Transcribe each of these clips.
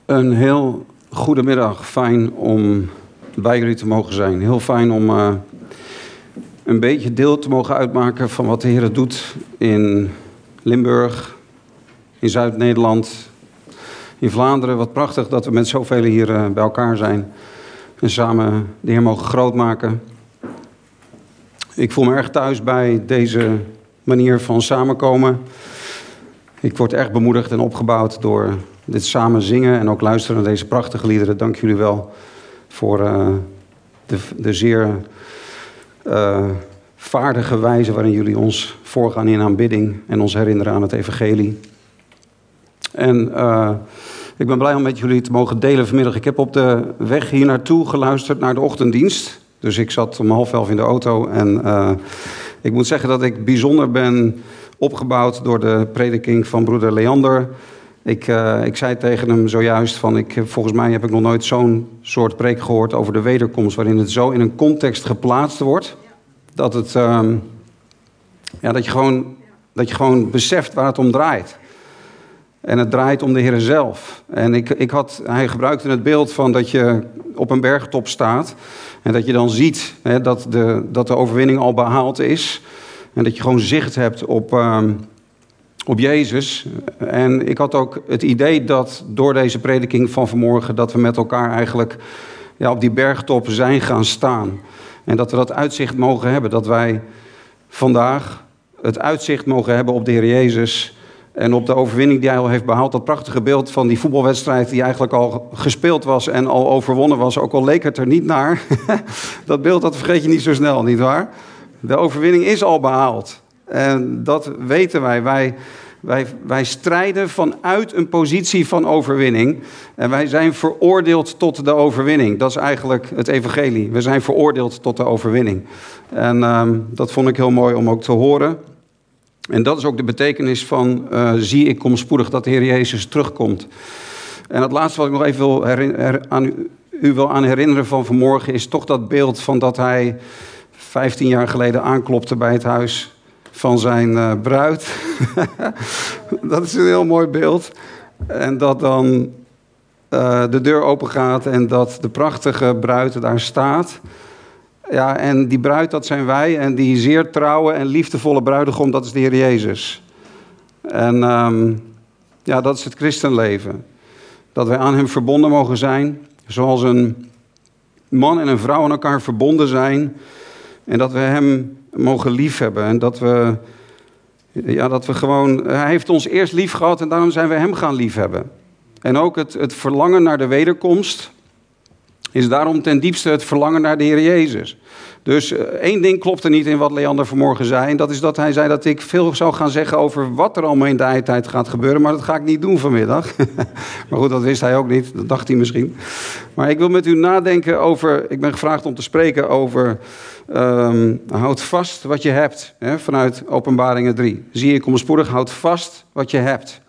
Een heel goede middag. Fijn om bij jullie te mogen zijn. Heel fijn om een beetje deel te mogen uitmaken van wat de Heer doet in Limburg, in Zuid-Nederland, in Vlaanderen. Wat prachtig dat we met zoveel hier bij elkaar zijn en samen de Heer mogen grootmaken. Ik voel me erg thuis bij deze manier van samenkomen. Ik word erg bemoedigd en opgebouwd door dit samen zingen en ook luisteren naar deze prachtige liederen. Dank jullie wel voor de zeer vaardige wijze waarin jullie ons voorgaan in aanbidding en ons herinneren aan het evangelie. En ik ben blij om met jullie te mogen delen vanmiddag. Ik heb op de weg hier naartoe geluisterd naar de ochtenddienst. Dus ik zat om 10:30 in de auto en ik moet zeggen dat ik bijzonder ben opgebouwd door de prediking van broeder Leander. Ik zei tegen hem zojuist van, volgens mij heb ik nog nooit zo'n soort preek gehoord over de wederkomst, waarin het zo in een context geplaatst wordt, dat je gewoon beseft waar het om draait. En het draait om de Heer zelf. En hij gebruikte het beeld van dat je op een bergtop staat en dat je dan ziet dat de overwinning al behaald is. En dat je gewoon zicht hebt op Jezus. En ik had ook het idee dat door deze prediking van vanmorgen, dat we met elkaar eigenlijk op die bergtop zijn gaan staan. En dat we dat uitzicht mogen hebben. Dat wij vandaag het uitzicht mogen hebben op de Heer Jezus. En op de overwinning die hij al heeft behaald. Dat prachtige beeld van die voetbalwedstrijd die eigenlijk al gespeeld was en al overwonnen was. Ook al leek het er niet naar. Dat beeld, dat vergeet je niet zo snel, nietwaar? De overwinning is al behaald. En dat weten wij. Wij strijden vanuit een positie van overwinning. En wij zijn veroordeeld tot de overwinning. Dat is eigenlijk het evangelie. We zijn veroordeeld tot de overwinning. En dat vond ik heel mooi om ook te horen. En dat is ook de betekenis van zie ik kom spoedig, dat de Heer Jezus terugkomt. En het laatste wat ik nog even wil aan herinneren van vanmorgen is toch dat beeld van dat hij 15 jaar geleden aanklopte bij het huis van zijn bruid. Dat is een heel mooi beeld. En dat dan de deur open gaat en dat de prachtige bruid daar staat. Ja, en die bruid, dat zijn wij. En die zeer trouwe en liefdevolle bruidegom, dat is de Heer Jezus. En dat is het christenleven. Dat wij aan hem verbonden mogen zijn. Zoals een man en een vrouw aan elkaar verbonden zijn. En dat we hem mogen liefhebben. En dat we gewoon... Hij heeft ons eerst lief gehad en daarom zijn we hem gaan liefhebben. En ook het verlangen naar de wederkomst is daarom ten diepste het verlangen naar de Heer Jezus. Dus één ding klopte niet in wat Leander vanmorgen zei. En dat is dat hij zei dat ik veel zou gaan zeggen over wat er allemaal in de eindtijd gaat gebeuren. Maar dat ga ik niet doen vanmiddag. Maar goed, dat wist hij ook niet. Dat dacht hij misschien. Maar ik wil met u nadenken over... Ik ben gevraagd om te spreken over... houd vast wat je hebt. Vanuit Openbaringen 3. Zie ik kom spoedig, houd vast wat je hebt.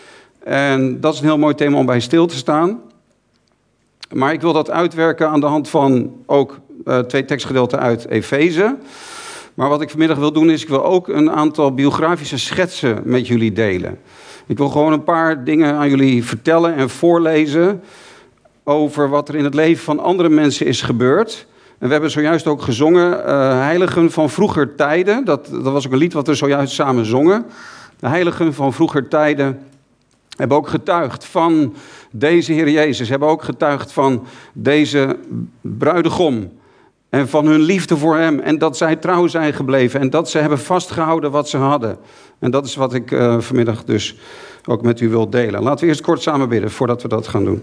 En dat is een heel mooi thema om bij stil te staan. Maar ik wil dat uitwerken aan de hand van ook 2 tekstgedeelten uit Efeze. Maar wat ik vanmiddag wil doen is, ik wil ook een aantal biografische schetsen met jullie delen. Ik wil gewoon een paar dingen aan jullie vertellen en voorlezen over wat er in het leven van andere mensen is gebeurd. En we hebben zojuist ook gezongen, heiligen van vroeger tijden. Dat was ook een lied wat we zojuist samen zongen. De heiligen van vroeger tijden hebben ook getuigd van deze Heer Jezus. Hebben ook getuigd van deze bruidegom. En van hun liefde voor hem. En dat zij trouw zijn gebleven. En dat ze hebben vastgehouden wat ze hadden. En dat is wat ik vanmiddag dus ook met u wil delen. Laten we eerst kort samen bidden voordat we dat gaan doen.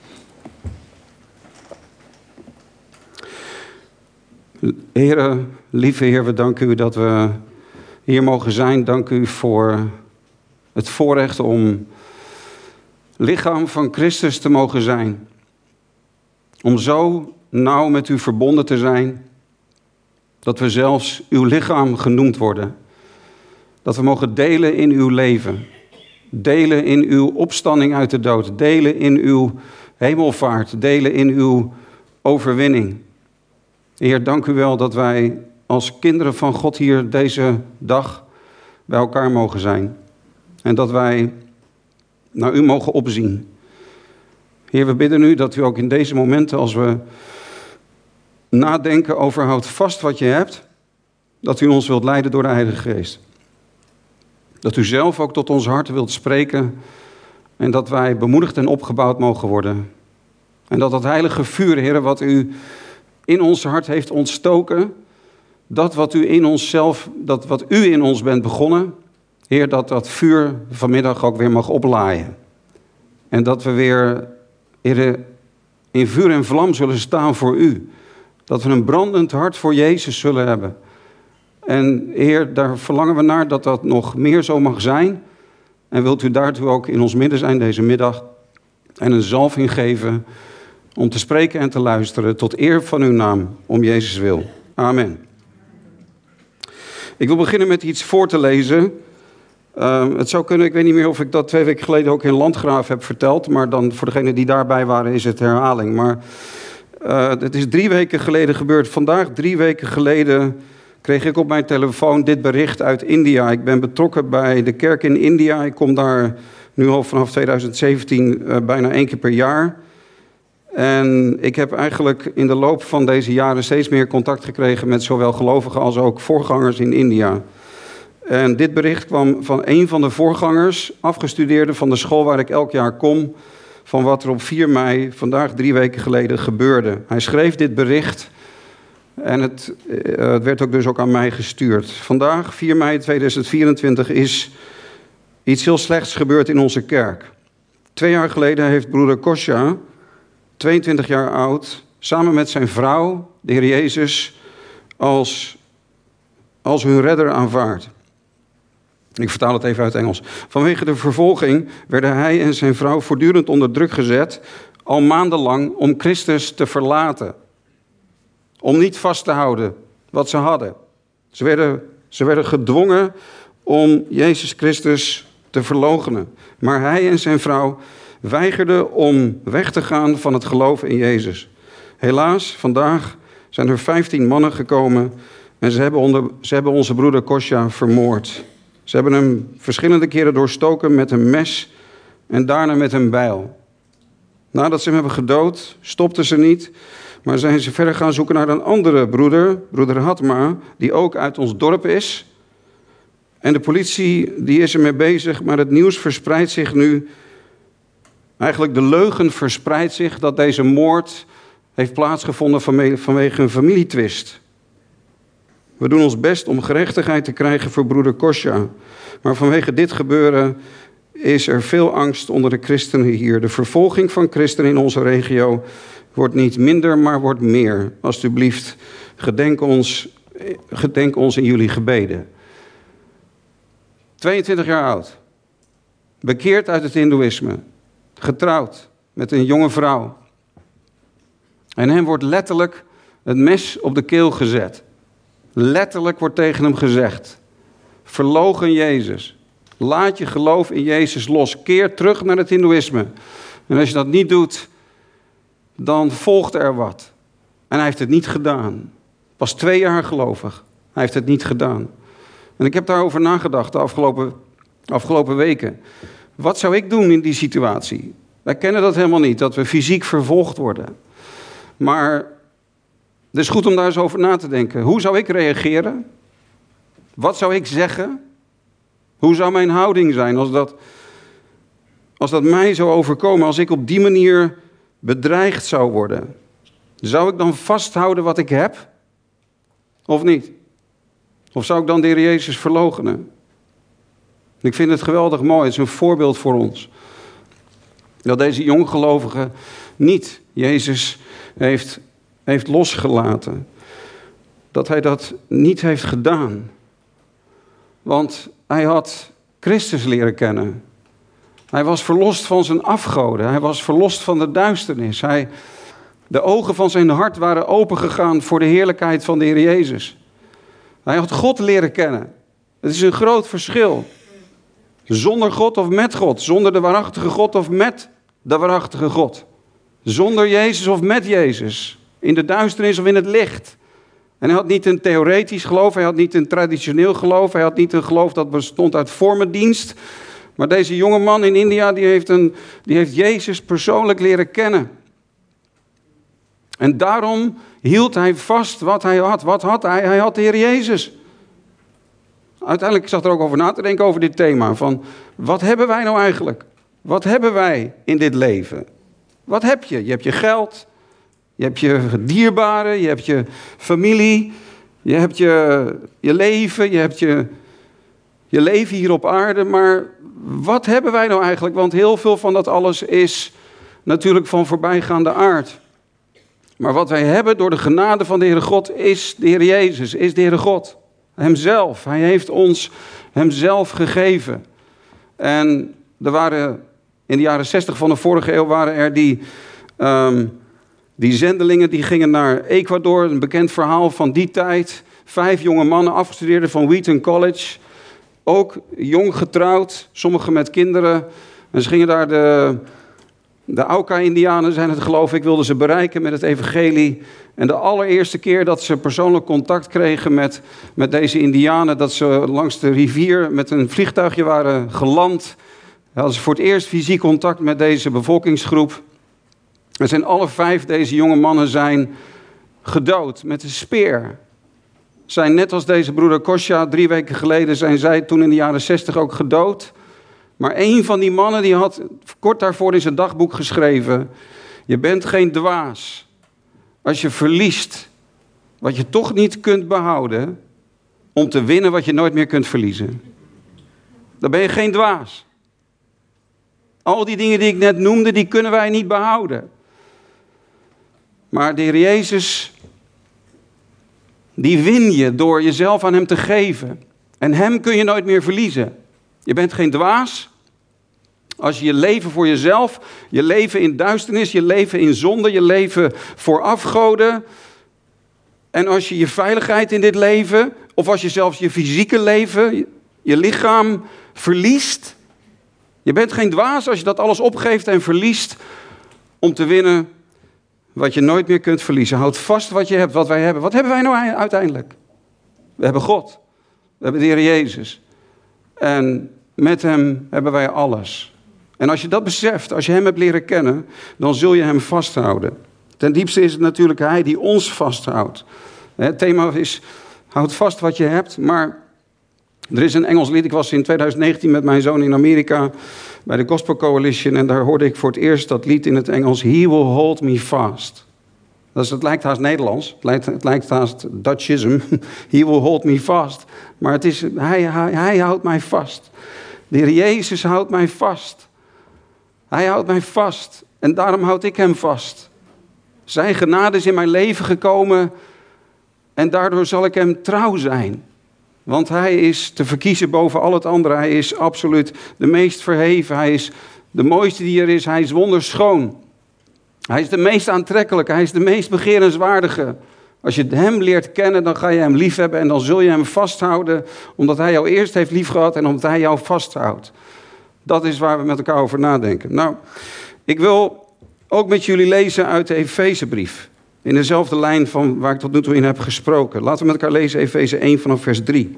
Heere, lieve Heer, we danken u dat we hier mogen zijn. Dank u voor het voorrecht om lichaam van Christus te mogen zijn. Om zo nauw met u verbonden te zijn, dat we zelfs uw lichaam genoemd worden. Dat we mogen delen in uw leven. Delen in uw opstanding uit de dood. Delen in uw hemelvaart. Delen in uw overwinning. Heer, dank u wel dat wij als kinderen van God hier deze dag bij elkaar mogen zijn. En dat wij naar u mogen opzien. Heer, we bidden u dat u ook in deze momenten, als we nadenken over houd vast wat je hebt, dat u ons wilt leiden door de Heilige Geest. Dat u zelf ook tot ons hart wilt spreken en dat wij bemoedigd en opgebouwd mogen worden. En dat dat heilige vuur, Heer, wat u in ons hart heeft ontstoken, dat wat u in onszelf, dat wat u in ons bent begonnen, Heer, dat dat vuur vanmiddag ook weer mag oplaaien. En dat we weer, Heer, in vuur en vlam zullen staan voor u. Dat we een brandend hart voor Jezus zullen hebben. En Heer, daar verlangen we naar dat dat nog meer zo mag zijn. En wilt u daartoe ook in ons midden zijn deze middag. En een zalving geven om te spreken en te luisteren tot eer van uw naam, om Jezus wil. Amen. Ik wil beginnen met iets voor te lezen. Het zou kunnen, ik weet niet meer of ik dat 2 weken geleden ook in Landgraaf heb verteld. Maar dan voor degenen die daarbij waren is het herhaling. Maar het is 3 weken geleden gebeurd. Vandaag 3 weken geleden kreeg ik op mijn telefoon dit bericht uit India. Ik ben betrokken bij de kerk in India. Ik kom daar nu al vanaf 2017 bijna 1 keer per jaar. En ik heb eigenlijk in de loop van deze jaren steeds meer contact gekregen met zowel gelovigen als ook voorgangers in India. En dit bericht kwam van een van de voorgangers, afgestudeerde van de school waar ik elk jaar kom, van wat er op 4 mei, vandaag 3 weken geleden, gebeurde. Hij schreef dit bericht en het werd ook dus ook aan mij gestuurd. Vandaag, 4 mei 2024, is iets heel slechts gebeurd in onze kerk. 2 jaar geleden heeft broeder Kosha, 22 jaar oud, samen met zijn vrouw, de Heer Jezus, als hun redder aanvaard. Ik vertaal het even uit Engels. Vanwege de vervolging werden hij en zijn vrouw voortdurend onder druk gezet, al maandenlang, om Christus te verlaten. Om niet vast te houden wat ze hadden. Ze werden gedwongen om Jezus Christus te verloochenen. Maar hij en zijn vrouw weigerden om weg te gaan van het geloof in Jezus. Helaas, vandaag zijn er 15 mannen gekomen en ze hebben onze broeder Kosha vermoord. Ze hebben hem verschillende keren doorstoken met een mes en daarna met een bijl. Nadat ze hem hebben gedood, stopten ze niet, maar zijn ze verder gaan zoeken naar een andere broeder, broeder Hatma, die ook uit ons dorp is. En de politie die is ermee bezig, maar het nieuws verspreidt zich nu. Eigenlijk de leugen verspreidt zich dat deze moord heeft plaatsgevonden vanwege een familietwist. We doen ons best om gerechtigheid te krijgen voor broeder Kosha. Maar vanwege dit gebeuren is er veel angst onder de christenen hier. De vervolging van christenen in onze regio wordt niet minder, maar wordt meer. Alsjeblieft, gedenk ons in jullie gebeden. 22 jaar oud. Bekeerd uit het hindoeïsme. Getrouwd met een jonge vrouw. En hem wordt letterlijk het mes op de keel gezet. Letterlijk wordt tegen hem gezegd: verloochen Jezus. Laat je geloof in Jezus los. Keer terug naar het hindoeïsme. En als je dat niet doet, dan volgt er wat. En hij heeft het niet gedaan. Pas 2 jaar gelovig. Hij heeft het niet gedaan. En ik heb daarover nagedacht de afgelopen weken. Wat zou ik doen in die situatie? Wij kennen dat helemaal niet, dat we fysiek vervolgd worden. Maar het is goed om daar eens over na te denken. Hoe zou ik reageren? Wat zou ik zeggen? Hoe zou mijn houding zijn als dat mij zou overkomen, als ik op die manier bedreigd zou worden? Zou ik dan vasthouden wat ik heb? Of niet? Of zou ik dan de Heer Jezus verloochenen? Ik vind het geweldig mooi, het is een voorbeeld voor ons. Dat deze jonggelovige niet Jezus heeft losgelaten. Dat hij dat niet heeft gedaan. Want hij had Christus leren kennen. Hij was verlost van zijn afgoden. Hij was verlost van de duisternis. De ogen van zijn hart waren opengegaan voor de heerlijkheid van de Heer Jezus. Hij had God leren kennen. Het is een groot verschil. Zonder God of met God. Zonder de waarachtige God of met de waarachtige God. Zonder Jezus of met Jezus. In de duisternis of in het licht. En hij had niet een theoretisch geloof. Hij had niet een traditioneel geloof. Hij had niet een geloof dat bestond uit vormendienst. Maar deze jonge man in India, die heeft Jezus persoonlijk leren kennen. En daarom hield hij vast wat hij had. Wat had hij? Hij had de Heer Jezus. Uiteindelijk zat er ook over na te denken over dit thema. Van, wat hebben wij nou eigenlijk? Wat hebben wij in dit leven? Wat heb je? Je hebt je geld. Je hebt je dierbaren. Je hebt je familie. Je hebt je leven. Je hebt je leven hier op aarde. Maar wat hebben wij nou eigenlijk? Want heel veel van dat alles is natuurlijk van voorbijgaande aard. Maar wat wij hebben door de genade van de Heere God is de Heer Jezus, is de Heere God. Hemzelf. Hij heeft ons Hemzelf gegeven. En er waren in de jaren 60 van de vorige eeuw waren er die zendelingen die gingen naar Ecuador. Een bekend verhaal van die tijd. 5 jonge mannen afgestudeerden van Wheaton College. Ook jong getrouwd, sommigen met kinderen. En ze gingen daar de Auca-Indianen zijn het geloof ik, wilden ze bereiken met het evangelie. En de allereerste keer dat ze persoonlijk contact kregen met deze Indianen, dat ze langs de rivier met een vliegtuigje waren geland, hadden ze voor het eerst fysiek contact met deze bevolkingsgroep. En zijn alle 5 deze jonge mannen zijn gedood met een speer. Zijn net als deze broeder Kosha, 3 weken geleden zijn zij toen in de jaren 60 ook gedood. Maar een van die mannen die had kort daarvoor in zijn dagboek geschreven: je bent geen dwaas als je verliest wat je toch niet kunt behouden, om te winnen wat je nooit meer kunt verliezen. Dan ben je geen dwaas. Al die dingen die ik net noemde, die kunnen wij niet behouden. Maar de Heer Jezus, die win je door jezelf aan Hem te geven. En Hem kun je nooit meer verliezen. Je bent geen dwaas als je je leven voor jezelf, je leven in duisternis, je leven in zonde, je leven voor afgoden. En als je je veiligheid in dit leven, of als je zelfs je fysieke leven, je lichaam verliest. Je bent geen dwaas als je dat alles opgeeft en verliest om te winnen wat je nooit meer kunt verliezen. Houd vast wat je hebt, wat wij hebben. Wat hebben wij nou uiteindelijk? We hebben God. We hebben de Heer Jezus. En met Hem hebben wij alles. En als je dat beseft, als je Hem hebt leren kennen, dan zul je Hem vasthouden. Ten diepste is het natuurlijk Hij die ons vasthoudt. Het thema is, houd vast wat je hebt, maar er is een Engels lied. Ik was in 2019 met mijn zoon in Amerika bij de Gospel Coalition en daar hoorde ik voor het eerst dat lied in het Engels, He will hold me fast. Het lijkt haast Nederlands, het lijkt haast Dutchism. He will hold me fast. Maar het is, hij houdt mij vast. De Heer Jezus houdt mij vast. Hij houdt mij vast en daarom houd ik Hem vast. Zijn genade is in mijn leven gekomen en daardoor zal ik Hem trouw zijn. Want Hij is te verkiezen boven al het andere. Hij is absoluut de meest verheven. Hij is de mooiste die er is. Hij is wonderschoon. Hij is de meest aantrekkelijke. Hij is de meest begerenswaardige. Als je Hem leert kennen, dan ga je Hem liefhebben en dan zul je Hem vasthouden, omdat Hij jou eerst heeft liefgehad en omdat Hij jou vasthoudt. Dat is waar we met elkaar over nadenken. Nou, ik wil ook met jullie lezen uit de Efezebrief. In dezelfde lijn van waar ik tot nu toe in heb gesproken. Laten we met elkaar lezen Efeze 1 vanaf vers 3.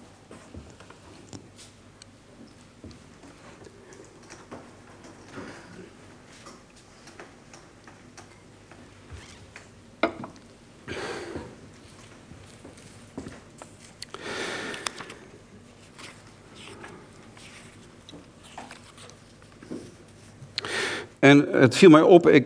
En het viel mij op, ik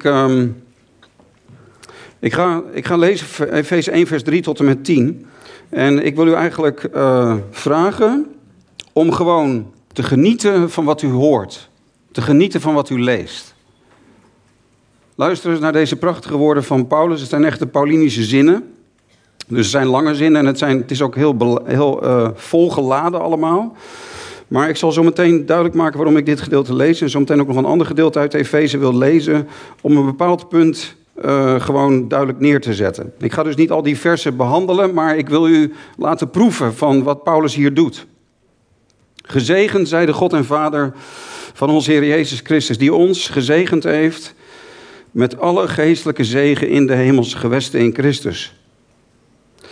ga lezen Efeze 1 vers 3 tot en met 10. En ik wil u eigenlijk vragen om gewoon te genieten van wat u hoort. Te genieten van wat u leest. Luister eens naar deze prachtige woorden van Paulus. Het zijn echte Paulinische zinnen. Dus het zijn lange zinnen en het is ook heel volgeladen allemaal. Maar ik zal zo meteen duidelijk maken waarom ik dit gedeelte lees. En zo meteen ook nog een ander gedeelte uit Efeze wil lezen. Om een bepaald punt gewoon duidelijk neer te zetten. Ik ga dus niet al die versen behandelen. Maar ik wil u laten proeven van wat Paulus hier doet. Gezegend zij de God en Vader van onze Heer Jezus Christus. Die ons gezegend heeft met alle geestelijke zegen in de hemelse gewesten in Christus.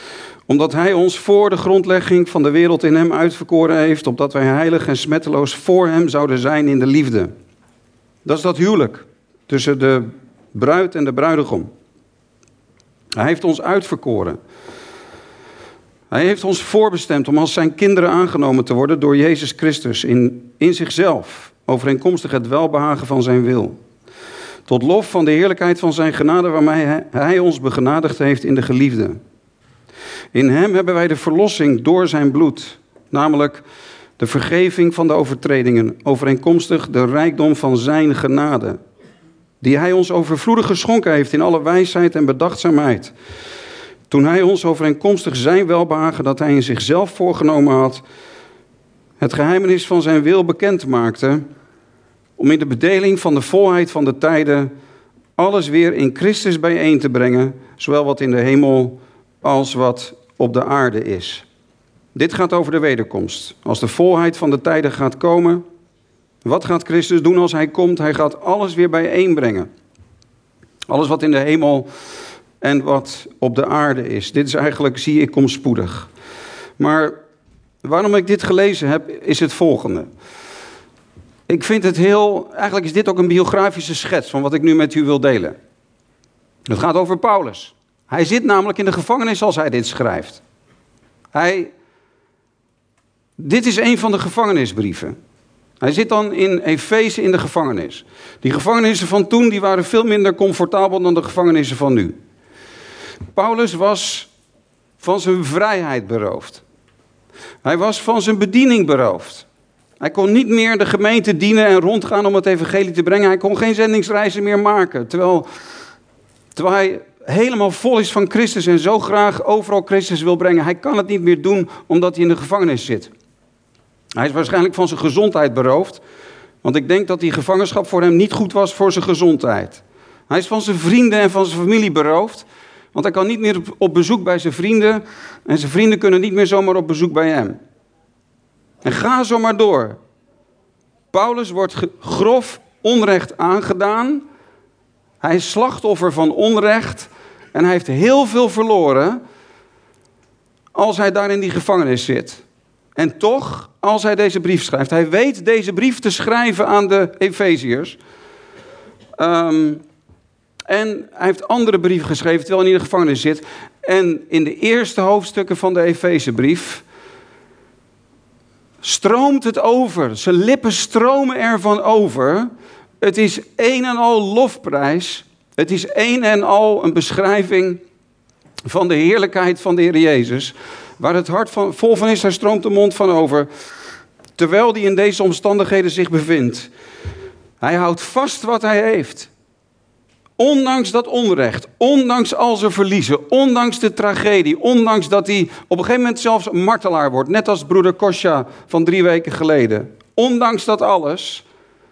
Omdat hij ons voor de grondlegging van de wereld in hem uitverkoren heeft, opdat wij heilig en smetteloos voor hem zouden zijn in de liefde. Dat is dat huwelijk tussen de bruid en de bruidegom. Hij heeft ons uitverkoren. Hij heeft ons voorbestemd om als zijn kinderen aangenomen te worden door Jezus Christus in zichzelf, overeenkomstig het welbehagen van zijn wil. Tot lof van de heerlijkheid van zijn genade waarmee hij ons begenadigd heeft in de geliefde. In hem hebben wij de verlossing door zijn bloed, namelijk de vergeving van de overtredingen, overeenkomstig de rijkdom van zijn genade, die hij ons overvloedig geschonken heeft in alle wijsheid en bedachtzaamheid. Toen hij ons overeenkomstig zijn welbehagen dat hij in zichzelf voorgenomen had, het geheimenis van zijn wil bekend maakte, om in de bedeling van de volheid van de tijden alles weer in Christus bijeen te brengen, zowel wat in de hemel als wat op de aarde is. Dit gaat over de wederkomst. Als de volheid van de tijden gaat komen, wat gaat Christus doen als hij komt? Hij gaat alles weer bijeenbrengen. Alles wat in de hemel en wat op de aarde is. Dit is eigenlijk, zie ik, kom spoedig. Maar waarom ik dit gelezen heb, is het volgende. Ik vind het eigenlijk is dit ook een biografische schets van wat ik nu met u wil delen. Het gaat over Paulus. Hij zit namelijk in de gevangenis als hij dit schrijft. Dit is een van de gevangenisbrieven. Hij zit dan in Efeze in de gevangenis. Die gevangenissen van toen die waren veel minder comfortabel dan de gevangenissen van nu. Paulus was van zijn vrijheid beroofd. Hij was van zijn bediening beroofd. Hij kon niet meer de gemeente dienen en rondgaan om het evangelie te brengen. Hij kon geen zendingsreizen meer maken. Terwijl hij helemaal vol is van Christus en zo graag overal Christus wil brengen. Hij kan het niet meer doen omdat hij in de gevangenis zit. Hij is waarschijnlijk van zijn gezondheid beroofd. Want ik denk dat die gevangenschap voor hem niet goed was voor zijn gezondheid. Hij is van zijn vrienden en van zijn familie beroofd. Want hij kan niet meer op bezoek bij zijn vrienden. En zijn vrienden kunnen niet meer zomaar op bezoek bij hem. En ga zo maar door. Paulus wordt grof onrecht aangedaan. Hij is slachtoffer van onrecht. En hij heeft heel veel verloren als hij daar in die gevangenis zit. En toch, als hij deze brief schrijft. Hij weet deze brief te schrijven aan de Efeziërs. En hij heeft andere brieven geschreven terwijl hij in de gevangenis zit. En in de eerste hoofdstukken van de Efezebrief stroomt het over. Zijn lippen stromen ervan over. Het is een en al lofprijs. Het is een en al een beschrijving van de heerlijkheid van de Heer Jezus. Waar het hart vol van is, daar stroomt de mond van over. Terwijl hij in deze omstandigheden zich bevindt. Hij houdt vast wat hij heeft. Ondanks dat onrecht, ondanks al zijn verliezen, ondanks de tragedie, ondanks dat hij op een gegeven moment zelfs een martelaar wordt. Net als broeder Kosja van 3 weken geleden. Ondanks dat alles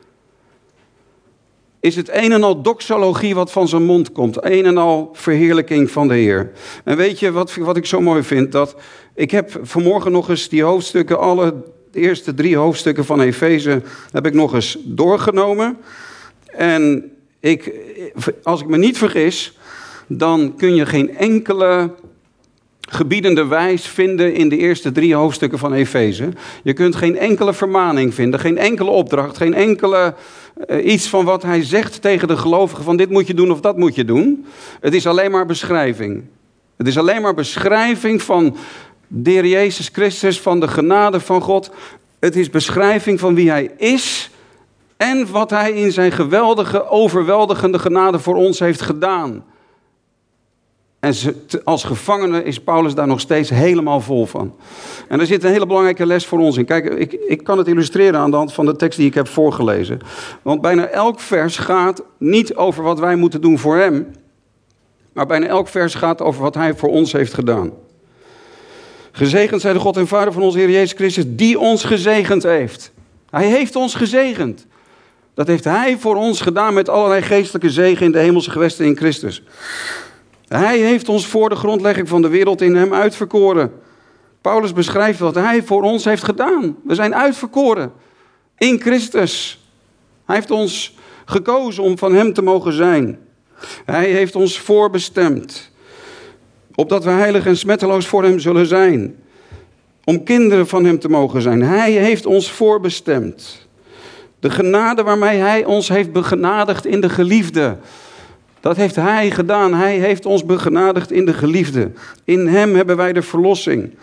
is het een en al doxologie wat van zijn mond komt. Een en al verheerlijking van de Heer. En weet je wat ik zo mooi vind? Dat ik heb vanmorgen nog eens die hoofdstukken, de eerste 3 hoofdstukken van Efeze, heb ik nog eens doorgenomen. En als ik me niet vergis, dan kun je geen enkele gebiedende wijs vinden in de eerste 3 hoofdstukken van Efeze. Je kunt geen enkele vermaning vinden, geen enkele opdracht, geen enkele iets van wat hij zegt tegen de gelovigen van dit moet je doen of dat moet je doen. Het is alleen maar beschrijving. Het is alleen maar beschrijving van de Heer Jezus Christus, van de genade van God. Het is beschrijving van wie hij is en wat hij in zijn geweldige, overweldigende genade voor ons heeft gedaan. En als gevangene is Paulus daar nog steeds helemaal vol van. En er zit een hele belangrijke les voor ons in. Kijk, ik kan het illustreren aan de hand van de tekst die ik heb voorgelezen. Want bijna elk vers gaat niet over wat wij moeten doen voor hem. Maar bijna elk vers gaat over wat hij voor ons heeft gedaan. Gezegend zij de God en Vader van onze Heer Jezus Christus, die ons gezegend heeft. Hij heeft ons gezegend. Dat heeft hij voor ons gedaan met allerlei geestelijke zegen in de hemelse gewesten in Christus. Hij heeft ons voor de grondlegging van de wereld in hem uitverkoren. Paulus beschrijft wat hij voor ons heeft gedaan. We zijn uitverkoren in Christus. Hij heeft ons gekozen om van hem te mogen zijn. Hij heeft ons voorbestemd. Opdat we heilig en smetteloos voor hem zullen zijn. Om kinderen van hem te mogen zijn. Hij heeft ons voorbestemd. De genade waarmee hij ons heeft begenadigd in de geliefde. Dat heeft hij gedaan. Hij heeft ons begenadigd in de geliefde. In hem hebben wij de verlossing.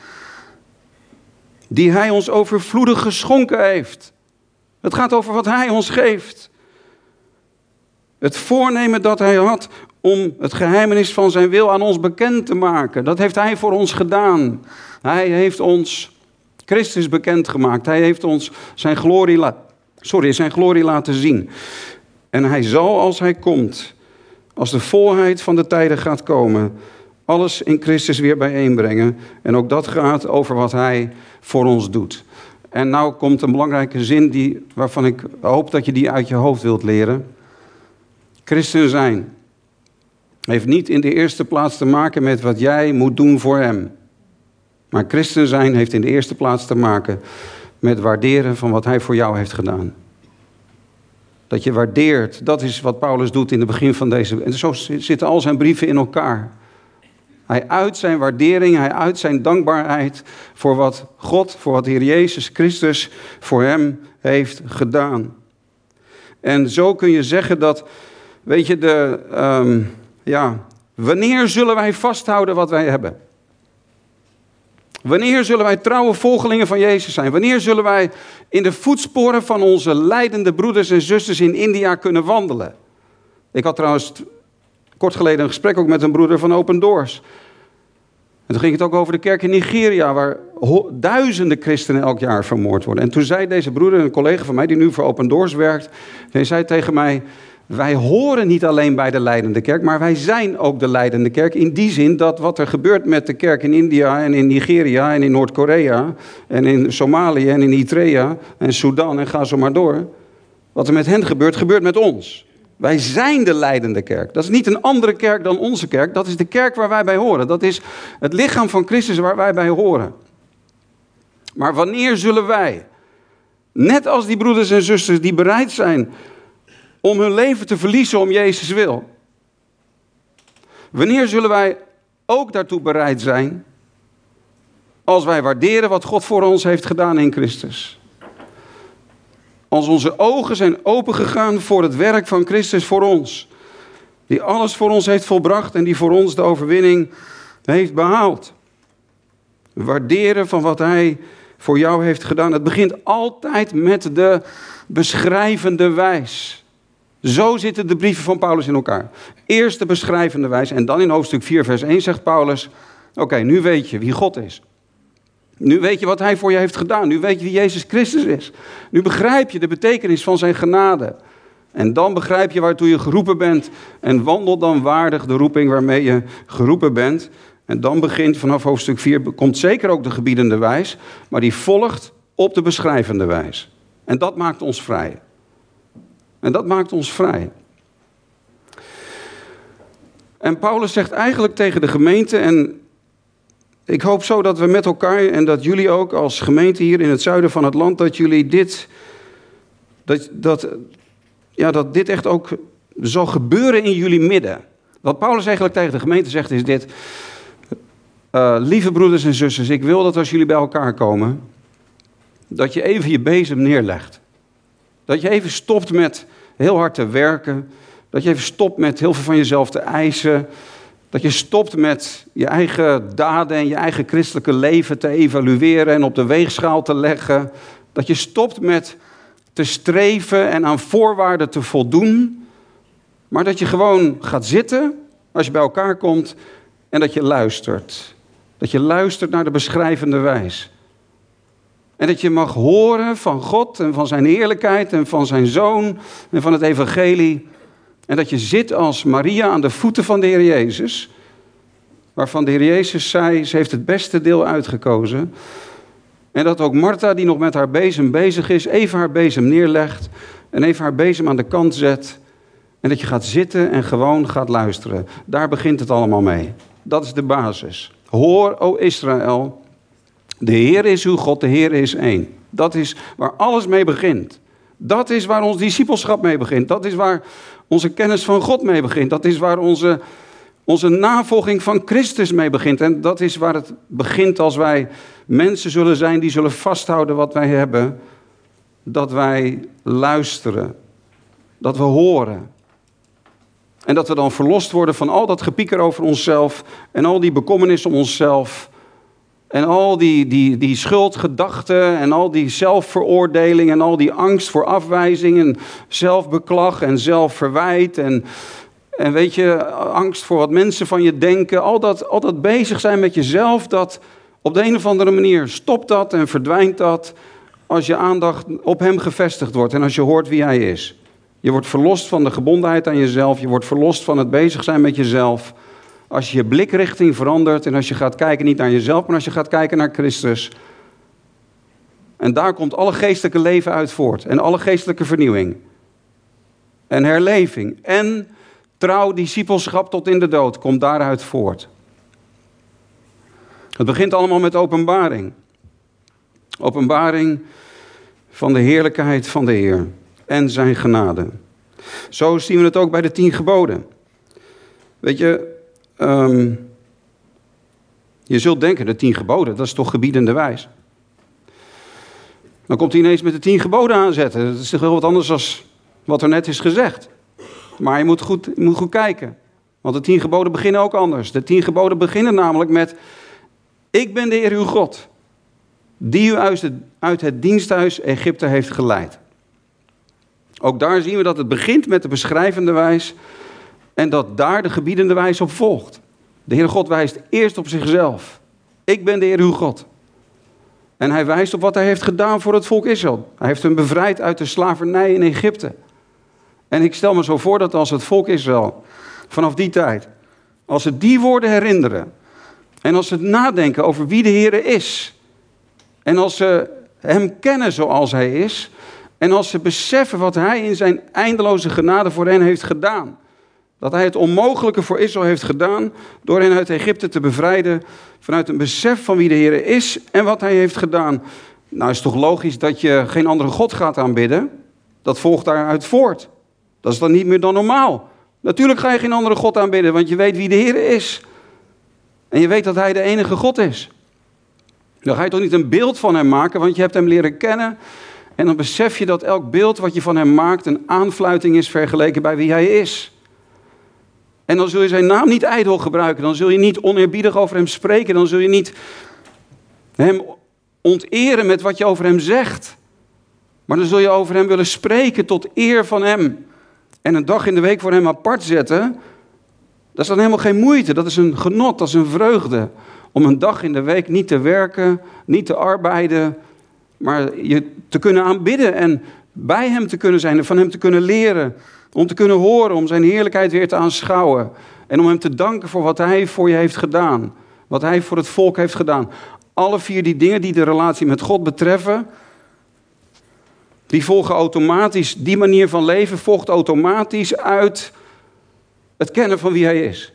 Die hij ons overvloedig geschonken heeft. Het gaat over wat hij ons geeft. Het voornemen dat hij had om het geheimenis van zijn wil aan ons bekend te maken. Dat heeft hij voor ons gedaan. Hij heeft ons Christus bekendgemaakt. Hij heeft ons zijn glorie laten zien. En hij zal, als hij komt, als de volheid van de tijden gaat komen, alles in Christus weer bijeenbrengen. En ook dat gaat over wat hij voor ons doet. En nou komt een belangrijke zin waarvan ik hoop dat je die uit je hoofd wilt leren. Christen zijn heeft niet in de eerste plaats te maken met wat jij moet doen voor hem. Maar christen zijn heeft in de eerste plaats te maken met waarderen van wat hij voor jou heeft gedaan. Dat je waardeert, dat is wat Paulus doet in het begin van deze. En zo zitten al zijn brieven in elkaar. Hij uit zijn waardering, hij uit zijn dankbaarheid voor wat God, voor wat de Heer Jezus Christus voor hem heeft gedaan. En zo kun je zeggen dat, weet je, wanneer zullen wij vasthouden wat wij hebben? Wanneer zullen wij trouwe volgelingen van Jezus zijn? Wanneer zullen wij in de voetsporen van onze lijdende broeders en zusters in India kunnen wandelen? Ik had trouwens kort geleden een gesprek ook met een broeder van Open Doors. En toen ging het ook over de kerk in Nigeria, waar duizenden christenen elk jaar vermoord worden. En toen zei deze broeder, een collega van mij die nu voor Open Doors werkt, hij zei tegen mij: wij horen niet alleen bij de leidende kerk, maar wij zijn ook de leidende kerk. In die zin dat wat er gebeurt met de kerk in India en in Nigeria en in Noord-Korea en in Somalië en in Eritrea en Sudan en ga zo maar door. Wat er met hen gebeurt, gebeurt met ons. Wij zijn de leidende kerk. Dat is niet een andere kerk dan onze kerk. Dat is de kerk waar wij bij horen. Dat is het lichaam van Christus waar wij bij horen. Maar wanneer zullen wij, net als die broeders en zusters die bereid zijn om hun leven te verliezen om Jezus wil, wanneer zullen wij ook daartoe bereid zijn als wij waarderen wat God voor ons heeft gedaan in Christus? Als onze ogen zijn opengegaan voor het werk van Christus voor ons, die alles voor ons heeft volbracht en die voor ons de overwinning heeft behaald. Waarderen van wat hij voor jou heeft gedaan. Het begint altijd met de beschrijvende wijs. Zo zitten de brieven van Paulus in elkaar. Eerst de beschrijvende wijs en dan in hoofdstuk 4 vers 1 zegt Paulus: oké, nu weet je wie God is. Nu weet je wat hij voor je heeft gedaan. Nu weet je wie Jezus Christus is. Nu begrijp je de betekenis van zijn genade. En dan begrijp je waartoe je geroepen bent. En wandel dan waardig de roeping waarmee je geroepen bent. En dan begint vanaf hoofdstuk 4, komt zeker ook de gebiedende wijs. Maar die volgt op de beschrijvende wijs. En dat maakt ons vrij. En dat maakt ons vrij. En Paulus zegt eigenlijk tegen de gemeente, en ik hoop zo dat we met elkaar en dat jullie ook als gemeente hier in het zuiden van het land, dat jullie dat dit echt ook zal gebeuren in jullie midden. Wat Paulus eigenlijk tegen de gemeente zegt is dit: lieve broeders en zusters, ik wil dat als jullie bij elkaar komen, dat je even je bezem neerlegt. Dat je even stopt met heel hard te werken. Dat je even stopt met heel veel van jezelf te eisen. Dat je stopt met je eigen daden en je eigen christelijke leven te evalueren en op de weegschaal te leggen. Dat je stopt met te streven en aan voorwaarden te voldoen. Maar dat je gewoon gaat zitten als je bij elkaar komt en dat je luistert. Dat je luistert naar de beschrijvende wijs. En dat je mag horen van God en van zijn heerlijkheid en van zijn Zoon en van het evangelie. En dat je zit als Maria aan de voeten van de Heer Jezus. Waarvan de Heer Jezus zei, ze heeft het beste deel uitgekozen. En dat ook Martha, die nog met haar bezem bezig is, even haar bezem neerlegt. En even haar bezem aan de kant zet. En dat je gaat zitten en gewoon gaat luisteren. Daar begint het allemaal mee. Dat is de basis. Hoor, o Israël, de Heer is uw God, de Heer is één. Dat is waar alles mee begint. Dat is waar ons discipelschap mee begint. Dat is waar onze kennis van God mee begint. Dat is waar onze navolging van Christus mee begint. En dat is waar het begint als wij mensen zullen zijn die zullen vasthouden wat wij hebben. Dat wij luisteren. Dat we horen. En dat we dan verlost worden van al dat gepieker over onszelf. En al die bekommernis om onszelf. En al die schuldgedachten. En al die zelfveroordeling. En al die angst voor afwijzing. En zelfbeklag en zelfverwijt. En weet je, angst voor wat mensen van je denken. Al dat bezig zijn met jezelf. Dat op de een of andere manier stopt dat en verdwijnt dat. Als je aandacht op hem gevestigd wordt. En als je hoort wie hij is. Je wordt verlost van de gebondenheid aan jezelf. Je wordt verlost van het bezig zijn met jezelf. Als je je blikrichting verandert en als je gaat kijken niet naar jezelf, maar als je gaat kijken naar Christus. En daar komt alle geestelijke leven uit voort. En alle geestelijke vernieuwing. En herleving. En trouw discipelschap tot in de dood komt daaruit voort. Het begint allemaal met openbaring. Openbaring van de heerlijkheid van de Heer. En zijn genade. Zo zien we het ook bij de 10 geboden. Weet je, je zult denken, de 10 geboden, dat is toch gebiedende wijs. Dan komt hij ineens met de 10 geboden aanzetten. Dat is toch heel wat anders dan wat er net is gezegd. Maar je moet goed kijken. Want de 10 geboden beginnen ook anders. De 10 geboden beginnen namelijk met: ik ben de Heer uw God, die u uit het diensthuis Egypte heeft geleid. Ook daar zien we dat het begint met de beschrijvende wijs en dat daar de gebiedende wijs op volgt. De Heer God wijst eerst op zichzelf. Ik ben de Heer uw God. En hij wijst op wat hij heeft gedaan voor het volk Israël. Hij heeft hen bevrijd uit de slavernij in Egypte. En ik stel me zo voor dat als het volk Israël vanaf die tijd, als ze die woorden herinneren en als ze nadenken over wie de Heer is en als ze hem kennen zoals hij is en als ze beseffen wat hij in zijn eindeloze genade voor hen heeft gedaan. Dat hij het onmogelijke voor Israël heeft gedaan door hen uit Egypte te bevrijden vanuit een besef van wie de Heer is en wat hij heeft gedaan. Nou is het toch logisch dat je geen andere God gaat aanbidden? Dat volgt daaruit voort. Dat is dan niet meer dan normaal. Natuurlijk ga je geen andere God aanbidden, want je weet wie de Heer is. En je weet dat hij de enige God is. Dan ga je toch niet een beeld van hem maken, want je hebt hem leren kennen. En dan besef je dat elk beeld wat je van hem maakt een aanfluiting is vergeleken bij wie hij is. En dan zul je zijn naam niet ijdel gebruiken. Dan zul je niet oneerbiedig over hem spreken. Dan zul je niet hem onteren met wat je over hem zegt. Maar dan zul je over hem willen spreken tot eer van hem. En een dag in de week voor hem apart zetten. Dat is dan helemaal geen moeite. Dat is een genot, dat is een vreugde. Om een dag in de week niet te werken, niet te arbeiden. Maar je te kunnen aanbidden en bij hem te kunnen zijn en van hem te kunnen leren. Om te kunnen horen, om zijn heerlijkheid weer te aanschouwen. En om hem te danken voor wat hij voor je heeft gedaan. Wat hij voor het volk heeft gedaan. Alle 4 die dingen die de relatie met God betreffen, die volgen automatisch, die manier van leven volgt automatisch uit het kennen van wie hij is.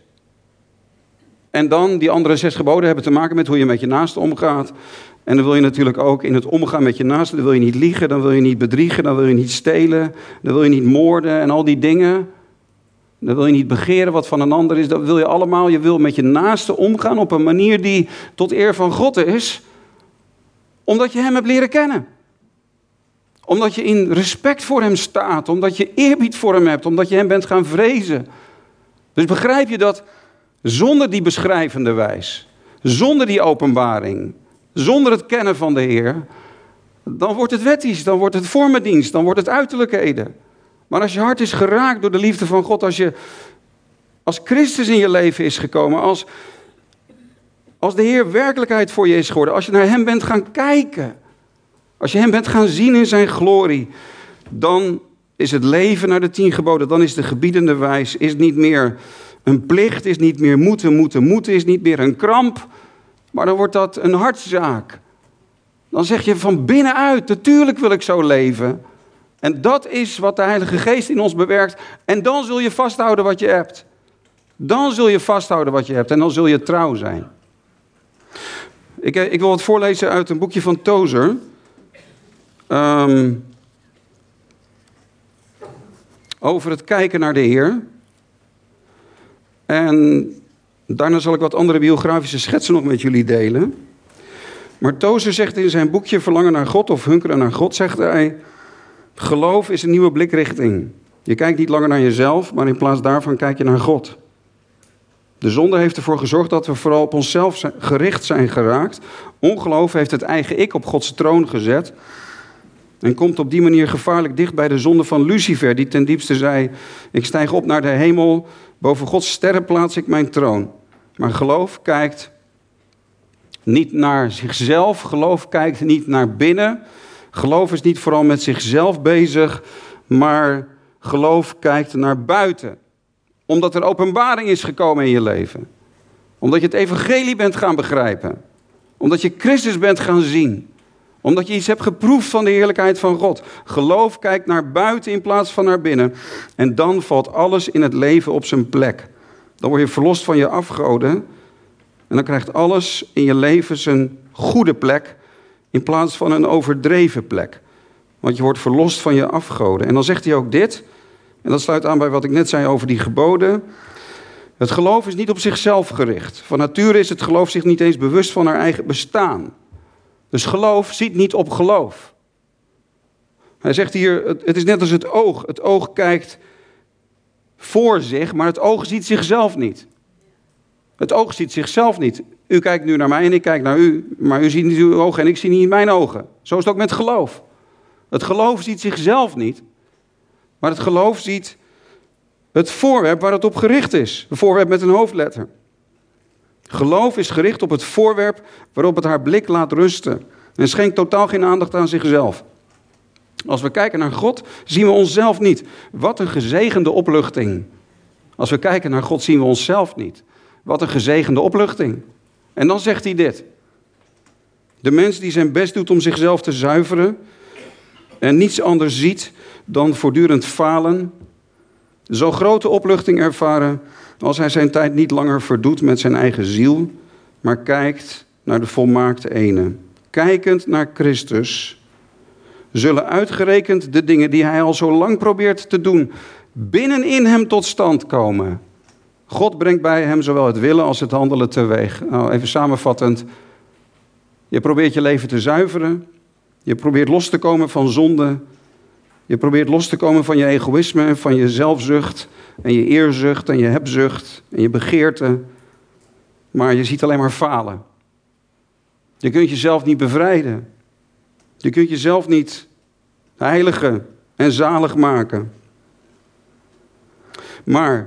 En dan, die andere 6 geboden hebben te maken met hoe je met je naaste omgaat. En dan wil je natuurlijk ook in het omgaan met je naaste, dan wil je niet liegen, dan wil je niet bedriegen, dan wil je niet stelen, dan wil je niet moorden en al die dingen. Dan wil je niet begeren wat van een ander is, dat wil je allemaal. Je wil met je naaste omgaan op een manier die tot eer van God is, omdat je hem hebt leren kennen. Omdat je in respect voor hem staat, omdat je eerbied voor hem hebt, omdat je hem bent gaan vrezen. Dus begrijp je dat zonder die beschrijvende wijs, zonder die openbaring, zonder het kennen van de Heer, dan wordt het wettisch, dan wordt het vormendienst, dan wordt het uiterlijkheden. Maar als je hart is geraakt door de liefde van God, als Christus in je leven is gekomen, als de Heer werkelijkheid voor je is geworden, als je naar hem bent gaan kijken, als je hem bent gaan zien in zijn glorie, dan is het leven naar de 10 geboden, dan is de gebiedende wijs, is niet meer een plicht, is niet meer moeten, is niet meer een kramp, maar dan wordt dat een hartzaak. Dan zeg je van binnenuit, natuurlijk wil ik zo leven. En dat is wat de Heilige Geest in ons bewerkt. En dan zul je vasthouden wat je hebt. Dan zul je vasthouden wat je hebt en dan zul je trouw zijn. Ik wil wat voorlezen uit een boekje van Tozer. Over het kijken naar de Heer. En Daarna zal ik wat andere biografische schetsen nog met jullie delen. Maar Tozer zegt in zijn boekje Verlangen naar God of Hunkeren naar God, zegt hij: geloof is een nieuwe blikrichting. Je kijkt niet langer naar jezelf, maar in plaats daarvan kijk je naar God. De zonde heeft ervoor gezorgd dat we vooral op onszelf gericht zijn geraakt. Ongeloof heeft het eigen ik op Gods troon gezet. En komt op die manier gevaarlijk dicht bij de zonde van Lucifer, die ten diepste zei: ik stijg op naar de hemel, boven Gods sterren plaats ik mijn troon. Maar geloof kijkt niet naar zichzelf, geloof kijkt niet naar binnen. Geloof is niet vooral met zichzelf bezig, maar geloof kijkt naar buiten. Omdat er openbaring is gekomen in je leven. Omdat je het evangelie bent gaan begrijpen. Omdat je Christus bent gaan zien. Omdat je iets hebt geproefd van de heerlijkheid van God. Geloof kijkt naar buiten in plaats van naar binnen. En dan valt alles in het leven op zijn plek. Dan word je verlost van je afgoden. En dan krijgt alles in je leven zijn goede plek. In plaats van een overdreven plek. Want je wordt verlost van je afgoden. En dan zegt hij ook dit. En dat sluit aan bij wat ik net zei over die geboden. Het geloof is niet op zichzelf gericht. Van nature is het geloof zich niet eens bewust van haar eigen bestaan. Dus geloof ziet niet op geloof. Hij zegt hier, het is net als het oog. Het oog kijkt voor zich, maar het oog ziet zichzelf niet. Het oog ziet zichzelf niet. U kijkt nu naar mij en ik kijk naar u. Maar u ziet niet uw ogen en ik zie niet mijn ogen. Zo is het ook met geloof. Het geloof ziet zichzelf niet. Maar het geloof ziet het voorwerp waar het op gericht is. Een voorwerp met een hoofdletter. Geloof is gericht op het voorwerp waarop het haar blik laat rusten. En schenkt totaal geen aandacht aan zichzelf. Als we kijken naar God, zien we onszelf niet. Wat een gezegende opluchting. Als we kijken naar God, zien we onszelf niet. Wat een gezegende opluchting. En dan zegt hij dit. De mens die zijn best doet om zichzelf te zuiveren en niets anders ziet dan voortdurend falen, zal grote opluchting ervaren als hij zijn tijd niet langer verdoet met zijn eigen ziel, maar kijkt naar de volmaakte ene. Kijkend naar Christus zullen uitgerekend de dingen die hij al zo lang probeert te doen, binnenin hem tot stand komen. God brengt bij hem zowel het willen als het handelen teweeg. Nou, even samenvattend. Je probeert je leven te zuiveren. Je probeert los te komen van zonde. Je probeert los te komen van je egoïsme en van je zelfzucht en je eerzucht en je hebzucht en je begeerte. Maar je ziet alleen maar falen. Je kunt jezelf niet bevrijden. Je kunt jezelf niet heiligen en zalig maken. Maar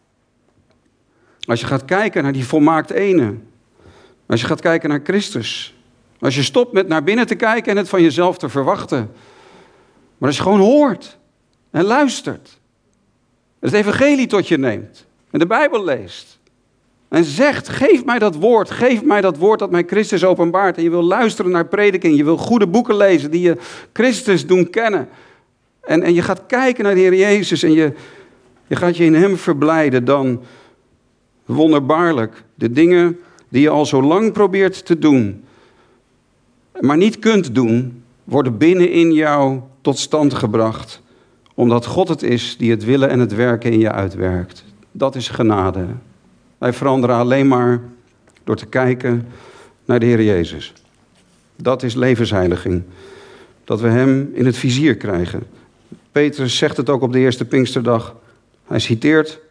als je gaat kijken naar die volmaakt ene, als je gaat kijken naar Christus, als je stopt met naar binnen te kijken en het van jezelf te verwachten, maar als je gewoon hoort en luistert, het evangelie tot je neemt en de Bijbel leest en zegt, geef mij dat woord dat mij Christus openbaart. En je wil luisteren naar prediking, je wil goede boeken lezen die je Christus doen kennen. En je gaat kijken naar de Heer Jezus en je gaat je in hem verblijden, dan wonderbaarlijk de dingen die je al zo lang probeert te doen, maar niet kunt doen, worden binnenin jou tot stand gebracht, omdat God het is die het willen en het werken in je uitwerkt. Dat is genade. Wij veranderen alleen maar door te kijken naar de Heer Jezus. Dat is levensheiliging. Dat we hem in het vizier krijgen. Petrus zegt het ook op de eerste Pinksterdag. Hij citeert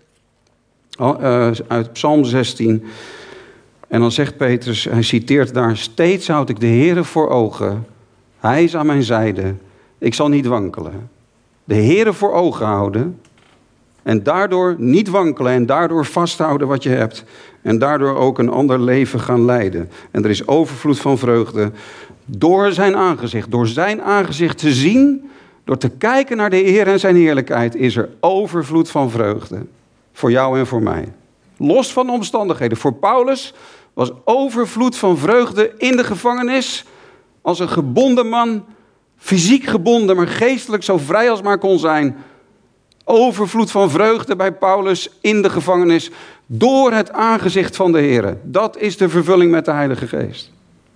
uit Psalm 16. En dan zegt Petrus, hij citeert daar: steeds houd ik de Heere voor ogen. Hij is aan mijn zijde. Ik zal niet wankelen. De Heere voor ogen houden. En daardoor niet wankelen. En daardoor vasthouden wat je hebt. En daardoor ook een ander leven gaan leiden. En er is overvloed van vreugde. Door zijn aangezicht te zien. Door te kijken naar de Heer en zijn heerlijkheid. Is er overvloed van vreugde. Voor jou en voor mij. Los van de omstandigheden. Voor Paulus was overvloed van vreugde in de gevangenis. Als een gebonden man. Fysiek gebonden, maar geestelijk zo vrij als maar kon zijn. Overvloed van vreugde bij Paulus in de gevangenis. Door het aangezicht van de Heer. Dat is de vervulling met de Heilige Geest.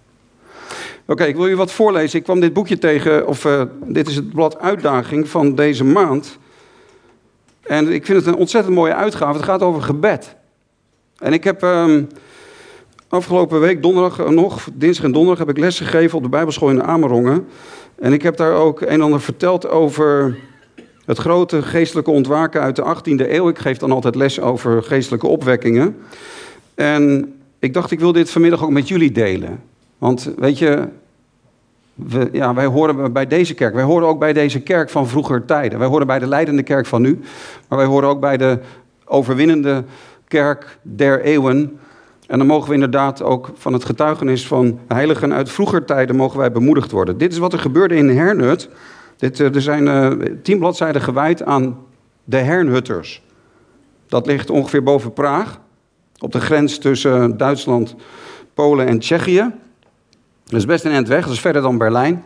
Oké, ik wil je wat voorlezen. Ik kwam dit boekje tegen, dit is het blad Uitdaging van deze maand. En ik vind het een ontzettend mooie uitgave. Het gaat over gebed. En ik heb afgelopen week dinsdag en donderdag, heb ik les gegeven op de Bijbelschool in Amerongen. En ik heb daar ook een en ander verteld over het grote geestelijke ontwaken uit de 18e eeuw. Ik geef dan altijd les over geestelijke opwekkingen. En ik dacht, ik wil dit vanmiddag ook met jullie delen. Want weet je, wij horen bij deze kerk. Wij horen ook bij deze kerk van vroeger tijden. Wij horen bij de leidende kerk van nu. Maar wij horen ook bij de overwinnende kerk der eeuwen. En dan mogen we inderdaad ook van het getuigenis van heiligen uit vroeger tijden mogen wij bemoedigd worden. Dit is wat er gebeurde in Herrnhut. Er zijn 10 bladzijden gewijd aan de Herrnhutters. Dat ligt ongeveer boven Praag. Op de grens tussen Duitsland, Polen en Tsjechië. Dat is best een eind weg, dat is verder dan Berlijn.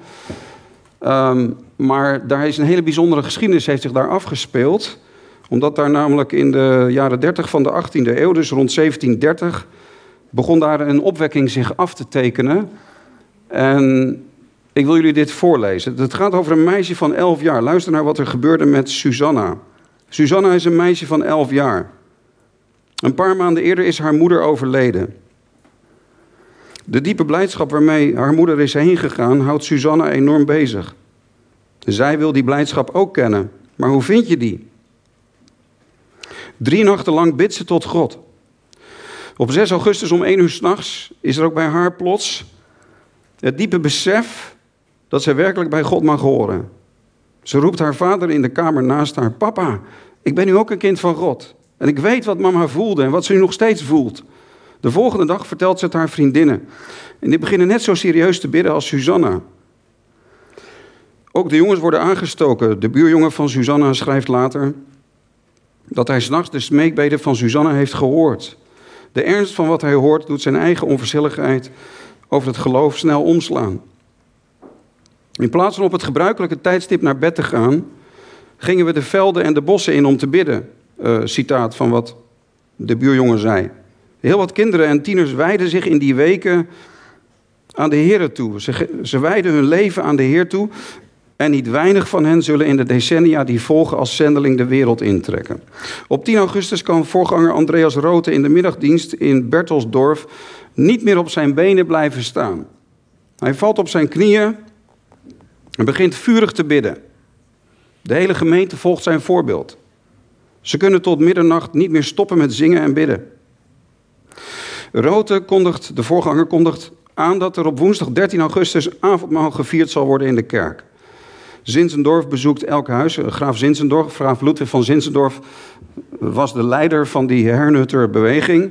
Maar daar is een hele bijzondere geschiedenis, heeft zich daar afgespeeld. Omdat daar namelijk in de jaren 30 van de 18e eeuw, dus rond 1730... begon daar een opwekking zich af te tekenen. En ik wil jullie dit voorlezen. Het gaat over een meisje van 11 jaar. Luister naar wat er gebeurde met Susanna. Susanna is een meisje van 11 jaar. Een paar maanden eerder is haar moeder overleden. De diepe blijdschap waarmee haar moeder is heen gegaan, houdt Susanna enorm bezig. Zij wil die blijdschap ook kennen. Maar hoe vind je die? 3 nachten lang bidt ze tot God. Op 6 augustus om 1 uur 's nachts is er ook bij haar plots het diepe besef dat zij werkelijk bij God mag horen. Ze roept haar vader in de kamer naast haar. Papa, ik ben nu ook een kind van God. En ik weet wat mama voelde en wat ze nu nog steeds voelt. De volgende dag vertelt ze het haar vriendinnen. En die beginnen net zo serieus te bidden als Susanna. Ook de jongens worden aangestoken. De buurjongen van Susanna schrijft later dat hij 's nachts de smeekbeden van Susanna heeft gehoord. De ernst van wat hij hoort doet zijn eigen onverschilligheid over het geloof snel omslaan. In plaats van op het gebruikelijke tijdstip naar bed te gaan, gingen we de velden en de bossen in om te bidden. Citaat van wat de buurjongen zei. Heel wat kinderen en tieners wijden zich in die weken aan de Heer toe. Ze wijden hun leven aan de Heer toe. En niet weinig van hen zullen in de decennia die volgen als zendeling de wereld intrekken. Op 10 augustus kan voorganger Andreas Rothe in de middagdienst in Bertelsdorf niet meer op zijn benen blijven staan. Hij valt op zijn knieën en begint vurig te bidden. De hele gemeente volgt zijn voorbeeld. Ze kunnen tot middernacht niet meer stoppen met zingen en bidden. Rothe de voorganger, kondigt aan dat er op woensdag 13 augustus avondmaal gevierd zal worden in de kerk. Zinzendorf bezoekt elk huis. Graaf Zinzendorf, graaf Ludwig van Zinzendorf, was de leider van die Herrnhutter beweging.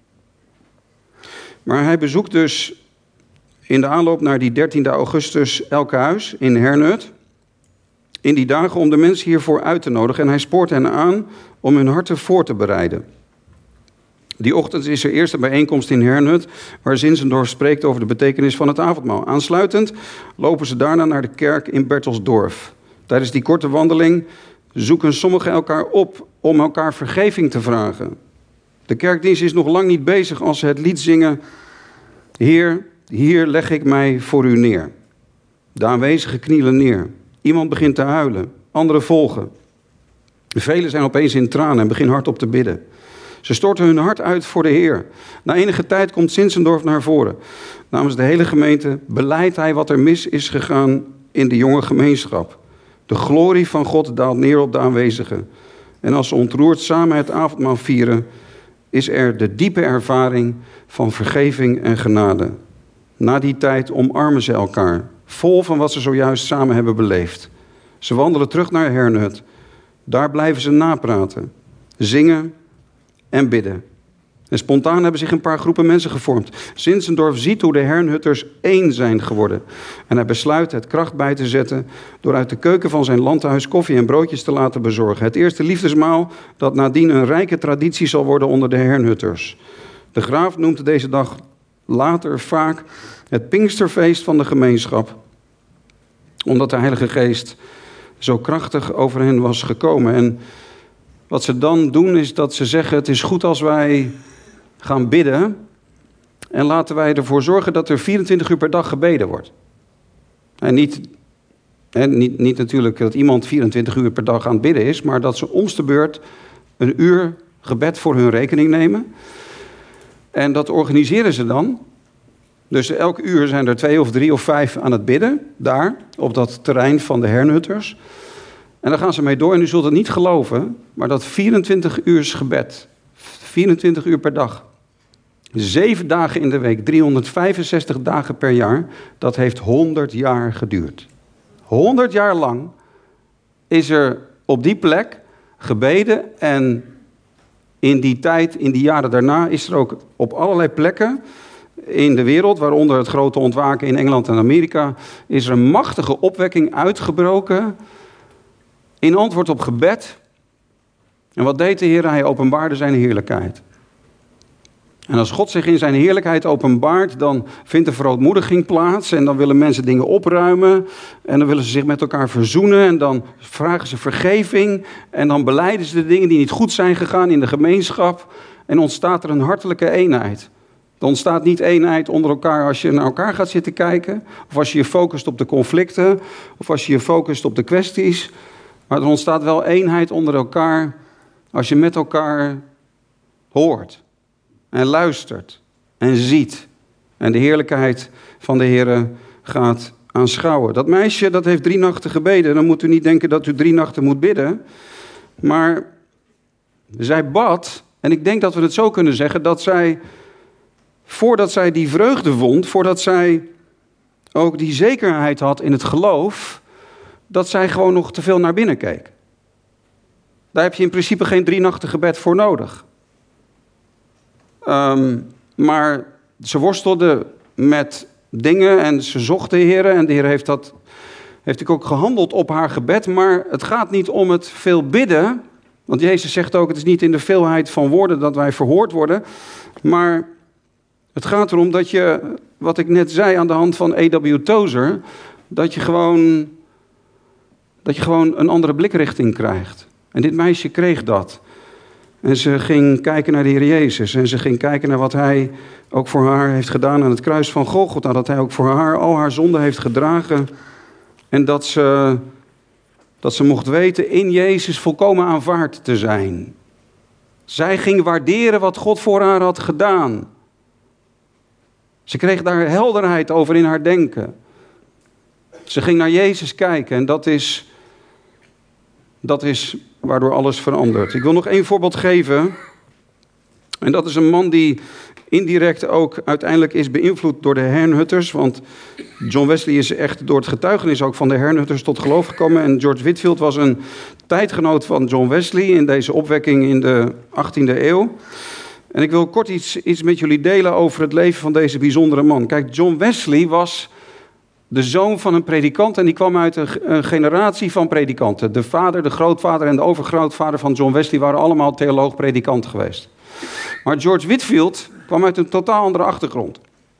Maar hij bezoekt dus in de aanloop naar die 13 augustus elk huis in Herrnhut. In die dagen om de mensen hiervoor uit te nodigen. En hij spoort hen aan om hun harten voor te bereiden. Die ochtend is er eerst een bijeenkomst in Herrnhut, waar Zinzendorf spreekt over de betekenis van het avondmaal. Aansluitend lopen ze daarna naar de kerk in Bertelsdorf. Tijdens die korte wandeling zoeken sommigen elkaar op om elkaar vergeving te vragen. De kerkdienst is nog lang niet bezig als ze het lied zingen: Heer, hier leg ik mij voor u neer. De aanwezigen knielen neer. Iemand begint te huilen, anderen volgen. Velen zijn opeens in tranen en beginnen hardop te bidden. Ze storten hun hart uit voor de Heer. Na enige tijd komt Zinzendorf naar voren. Namens de hele gemeente belijdt hij wat er mis is gegaan in de jonge gemeenschap. De glorie van God daalt neer op de aanwezigen. En als ze ontroerd samen het avondmaal vieren, is er de diepe ervaring van vergeving en genade. Na die tijd omarmen ze elkaar, vol van wat ze zojuist samen hebben beleefd. Ze wandelen terug naar Herrnhut. Daar blijven ze napraten, zingen en bidden. En spontaan hebben zich een paar groepen mensen gevormd. Zinzendorf ziet hoe de Herrnhutters één zijn geworden. En hij besluit het kracht bij te zetten door uit de keuken van zijn landhuis koffie en broodjes te laten bezorgen. Het eerste liefdesmaal dat nadien een rijke traditie zal worden onder de Herrnhutters. De graaf noemt deze dag later vaak het Pinksterfeest van de gemeenschap, omdat de Heilige Geest zo krachtig over hen was gekomen. En wat ze dan doen is dat ze zeggen: het is goed als wij gaan bidden en laten wij ervoor zorgen dat er 24 uur per dag gebeden wordt. En niet natuurlijk dat iemand 24 uur per dag aan het bidden is, maar dat ze om de beurt een uur gebed voor hun rekening nemen. En dat organiseren ze dan. Dus elk uur zijn er 2 of 3 of 5 aan het bidden, daar, op dat terrein van de Herrnhutters. En dan gaan ze mee door en u zult het niet geloven, maar dat 24 uur gebed, 24 uur per dag, 7 dagen in de week, 365 dagen per jaar, dat heeft 100 jaar geduurd. 100 jaar lang is er op die plek gebeden en in die tijd, in die jaren daarna, is er ook op allerlei plekken in de wereld, waaronder het grote ontwaken in Engeland en Amerika, is er een machtige opwekking uitgebroken in antwoord op gebed. En wat deed de Heer? Hij openbaarde zijn heerlijkheid. En als God zich in zijn heerlijkheid openbaart, dan vindt er verootmoediging plaats en dan willen mensen dingen opruimen en dan willen ze zich met elkaar verzoenen en dan vragen ze vergeving en dan belijden ze de dingen die niet goed zijn gegaan in de gemeenschap en ontstaat er een hartelijke eenheid. Er ontstaat niet eenheid onder elkaar als je naar elkaar gaat zitten kijken, of als je je focust op de conflicten, of als je je focust op de kwesties, maar er ontstaat wel eenheid onder elkaar als je met elkaar hoort en luistert en ziet en de heerlijkheid van de Heere gaat aanschouwen. Dat meisje, dat heeft 3 nachten gebeden. Dan moet u niet denken dat u 3 nachten moet bidden. Maar zij bad, en ik denk dat we het zo kunnen zeggen, dat zij, voordat zij die vreugde vond, voordat zij ook die zekerheid had in het geloof, dat zij gewoon nog te veel naar binnen keek. Daar heb je in principe geen 3 nachten gebed voor nodig. Maar ze worstelde met dingen en ze zocht de Heer. En de Heer heeft ook gehandeld op haar gebed. Maar het gaat niet om het veel bidden. Want Jezus zegt ook, het is niet in de veelheid van woorden dat wij verhoord worden. Maar het gaat erom dat je, wat ik net zei aan de hand van A.W. Tozer, dat je gewoon een andere blikrichting krijgt. En dit meisje kreeg dat. En ze ging kijken naar de Heer Jezus. En ze ging kijken naar wat hij ook voor haar heeft gedaan aan het kruis van Golgotha. Dat hij ook voor haar al haar zonden heeft gedragen. En dat ze mocht weten in Jezus volkomen aanvaard te zijn. Zij ging waarderen wat God voor haar had gedaan. Ze kreeg daar helderheid over in haar denken. Ze ging naar Jezus kijken en dat is waardoor alles verandert. Ik wil nog 1 voorbeeld geven. En dat is een man die indirect ook uiteindelijk is beïnvloed door de Herrnhutters. Want John Wesley is echt door het getuigenis ook van de Herrnhutters tot geloof gekomen. En George Whitefield was een tijdgenoot van John Wesley in deze opwekking in de 18e eeuw. En ik wil kort iets met jullie delen over het leven van deze bijzondere man. Kijk, John Wesley was de zoon van een predikant en die kwam uit een generatie van predikanten. De vader, de grootvader en de overgrootvader van John Wesley waren allemaal theoloog-predikant geweest. Maar George Whitefield kwam uit een totaal andere achtergrond.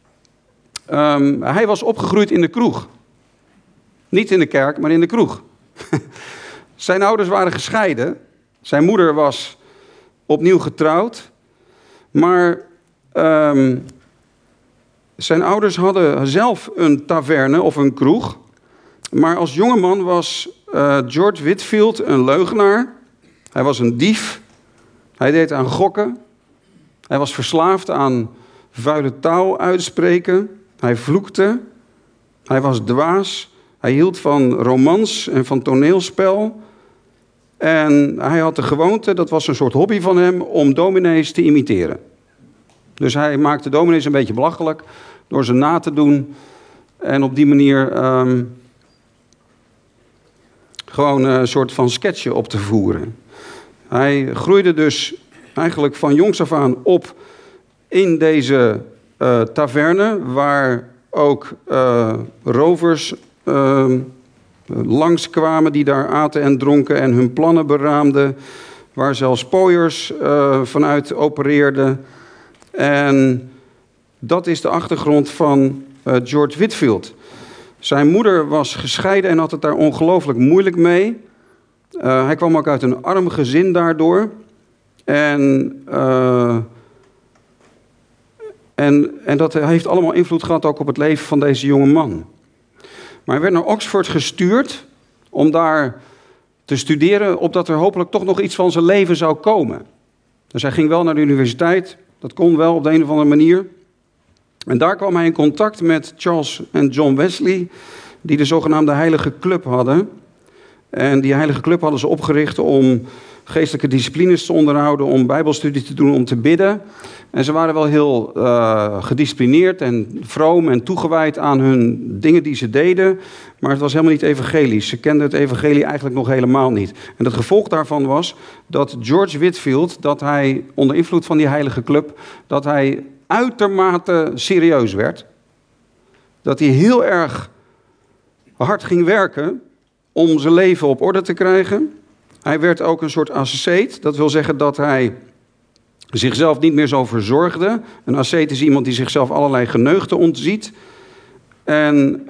Hij was opgegroeid in de kroeg. Niet in de kerk, maar in de kroeg. Zijn ouders waren gescheiden. Zijn moeder was opnieuw getrouwd. Maar zijn ouders hadden zelf een taverne of een kroeg. Maar als jongeman was George Whitefield een leugenaar. Hij was een dief. Hij deed aan gokken. Hij was verslaafd aan vuile taal uitspreken. Hij vloekte. Hij was dwaas. Hij hield van romans en van toneelspel. En hij had de gewoonte, dat was een soort hobby van hem, om dominees te imiteren. Dus hij maakte dominees een beetje belachelijk door ze na te doen. En op die manier gewoon een soort van sketchje op te voeren. Hij groeide dus eigenlijk van jongs af aan op in deze taverne, waar ook rovers langskwamen die daar aten en dronken en hun plannen beraamden, waar zelfs pooiers vanuit opereerden. En dat is de achtergrond van George Whitefield. Zijn moeder was gescheiden en had het daar ongelooflijk moeilijk mee. Hij kwam ook uit een arm gezin daardoor. En dat heeft allemaal invloed gehad ook op het leven van deze jonge man. Maar hij werd naar Oxford gestuurd om daar te studeren, opdat er hopelijk toch nog iets van zijn leven zou komen. Dus hij ging wel naar de universiteit, Dat kon wel op de een of andere manier. En daar kwam hij in contact met Charles en John Wesley, die de zogenaamde Heilige Club hadden. En die Heilige Club hadden ze opgericht om geestelijke disciplines te onderhouden, om bijbelstudie te doen, om te bidden. En ze waren wel heel gedisciplineerd en vroom en toegewijd aan hun dingen die ze deden. Maar het was helemaal niet evangelisch. Ze kenden het evangelie eigenlijk nog helemaal niet. En het gevolg daarvan was dat George Whitefield, dat hij onder invloed van die Heilige Club, dat hij uitermate serieus werd. Dat hij heel erg hard ging werken om zijn leven op orde te krijgen. Hij werd ook een soort asceet. Dat wil zeggen dat hij zichzelf niet meer zo verzorgde. Een asceet is iemand die zichzelf allerlei geneugten ontziet. En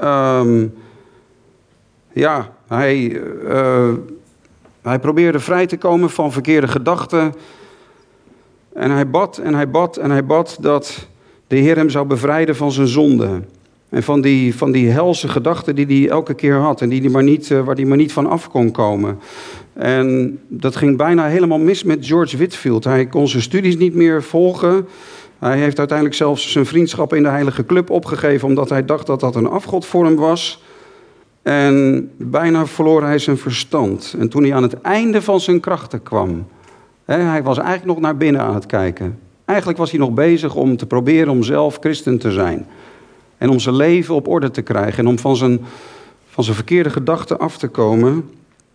hij probeerde vrij te komen van verkeerde gedachten. En hij bad en hij bad en hij bad dat de Heer hem zou bevrijden van zijn zonde. En van die helse gedachten die hij elke keer had. En waar hij maar niet van af kon komen. En dat ging bijna helemaal mis met George Whitefield. Hij kon zijn studies niet meer volgen. Hij heeft uiteindelijk zelfs zijn vriendschap in de Heilige Club opgegeven, omdat hij dacht dat dat een afgod voor hem was. En bijna verloor hij zijn verstand. En toen hij aan het einde van zijn krachten kwam, hij was eigenlijk nog naar binnen aan het kijken. Eigenlijk was hij nog bezig om te proberen om zelf christen te zijn. En om zijn leven op orde te krijgen. En om van zijn verkeerde gedachten af te komen.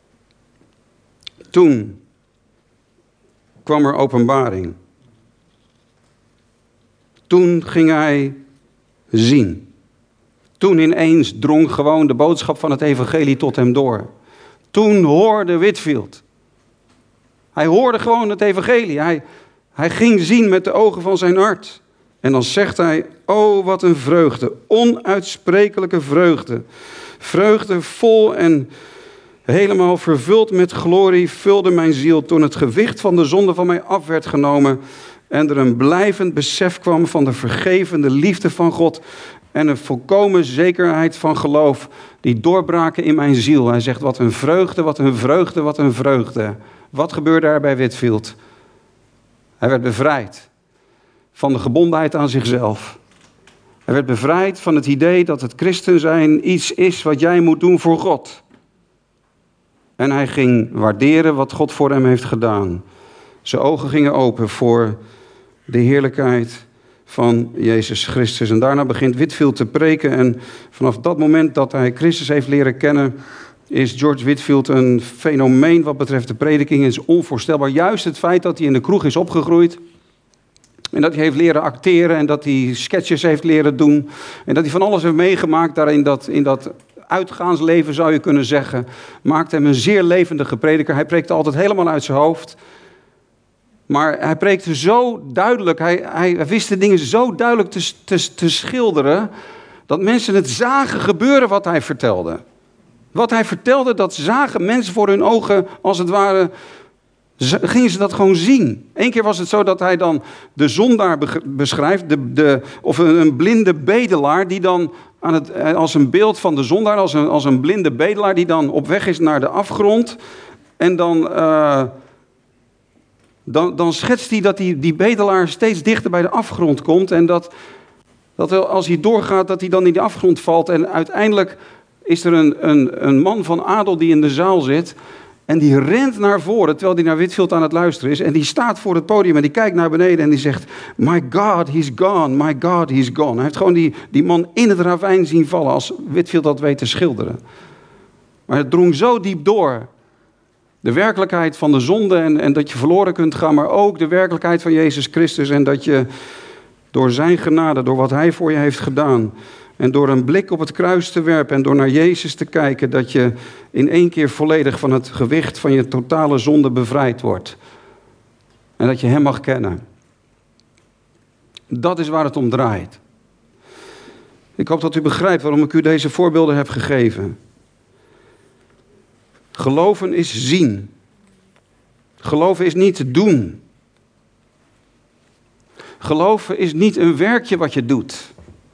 Toen kwam er openbaring. Toen ging hij zien. Toen ineens drong gewoon de boodschap van het evangelie tot hem door. Toen hoorde Whitefield. Hij hoorde gewoon het evangelie. Hij ging zien met de ogen van zijn hart. En dan zegt hij, oh wat een vreugde, onuitsprekelijke vreugde. Vreugde vol en helemaal vervuld met glorie vulde mijn ziel toen het gewicht van de zonde van mij af werd genomen en er een blijvend besef kwam van de vergevende liefde van God en een volkomen zekerheid van geloof die doorbraken in mijn ziel. Hij zegt, wat een vreugde, wat een vreugde, wat een vreugde. Wat gebeurde er bij Whitefield? Hij werd bevrijd van de gebondenheid aan zichzelf. Hij werd bevrijd van het idee dat het christen zijn iets is wat jij moet doen voor God. En hij ging waarderen wat God voor hem heeft gedaan. Zijn ogen gingen open voor de heerlijkheid van Jezus Christus. En daarna begint Whitefield te preken. En vanaf dat moment dat hij Christus heeft leren kennen, is George Whitefield een fenomeen wat betreft de prediking. Het is onvoorstelbaar. Juist het feit dat hij in de kroeg is opgegroeid. En dat hij heeft leren acteren en dat hij sketches heeft leren doen. En dat hij van alles heeft meegemaakt daar in dat uitgaansleven, zou je kunnen zeggen. Maakt hem een zeer levendige prediker. Hij preekte altijd helemaal uit zijn hoofd. Maar hij preekte zo duidelijk, hij wist de dingen zo duidelijk te schilderen, dat mensen het zagen gebeuren wat hij vertelde. Wat hij vertelde, dat zagen mensen voor hun ogen, als het ware, gingen ze dat gewoon zien. Eén keer was het zo dat hij dan de zondaar beschrijft, of een blinde bedelaar, die dan als een beeld van de zondaar, als een blinde bedelaar, die dan op weg is naar de afgrond. En dan schetst hij dat die bedelaar steeds dichter bij de afgrond komt. En dat als hij doorgaat, dat hij dan in die afgrond valt. En uiteindelijk is er een man van adel die in de zaal zit. En die rent naar voren, terwijl hij naar Whitefield aan het luisteren is. En die staat voor het podium en die kijkt naar beneden en die zegt, my God, he's gone, my God, he's gone. Hij heeft gewoon die man in het ravijn zien vallen, als Whitefield dat weet te schilderen. Maar het drong zo diep door. De werkelijkheid van de zonde en dat je verloren kunt gaan, maar ook de werkelijkheid van Jezus Christus. En dat je door zijn genade, door wat hij voor je heeft gedaan, en door een blik op het kruis te werpen en door naar Jezus te kijken, dat je in één keer volledig van het gewicht van je totale zonde bevrijd wordt. En dat je hem mag kennen. Dat is waar het om draait. Ik hoop dat u begrijpt waarom ik u deze voorbeelden heb gegeven. Geloven is zien. Geloven is niet doen. Geloven is niet een werkje wat je doet.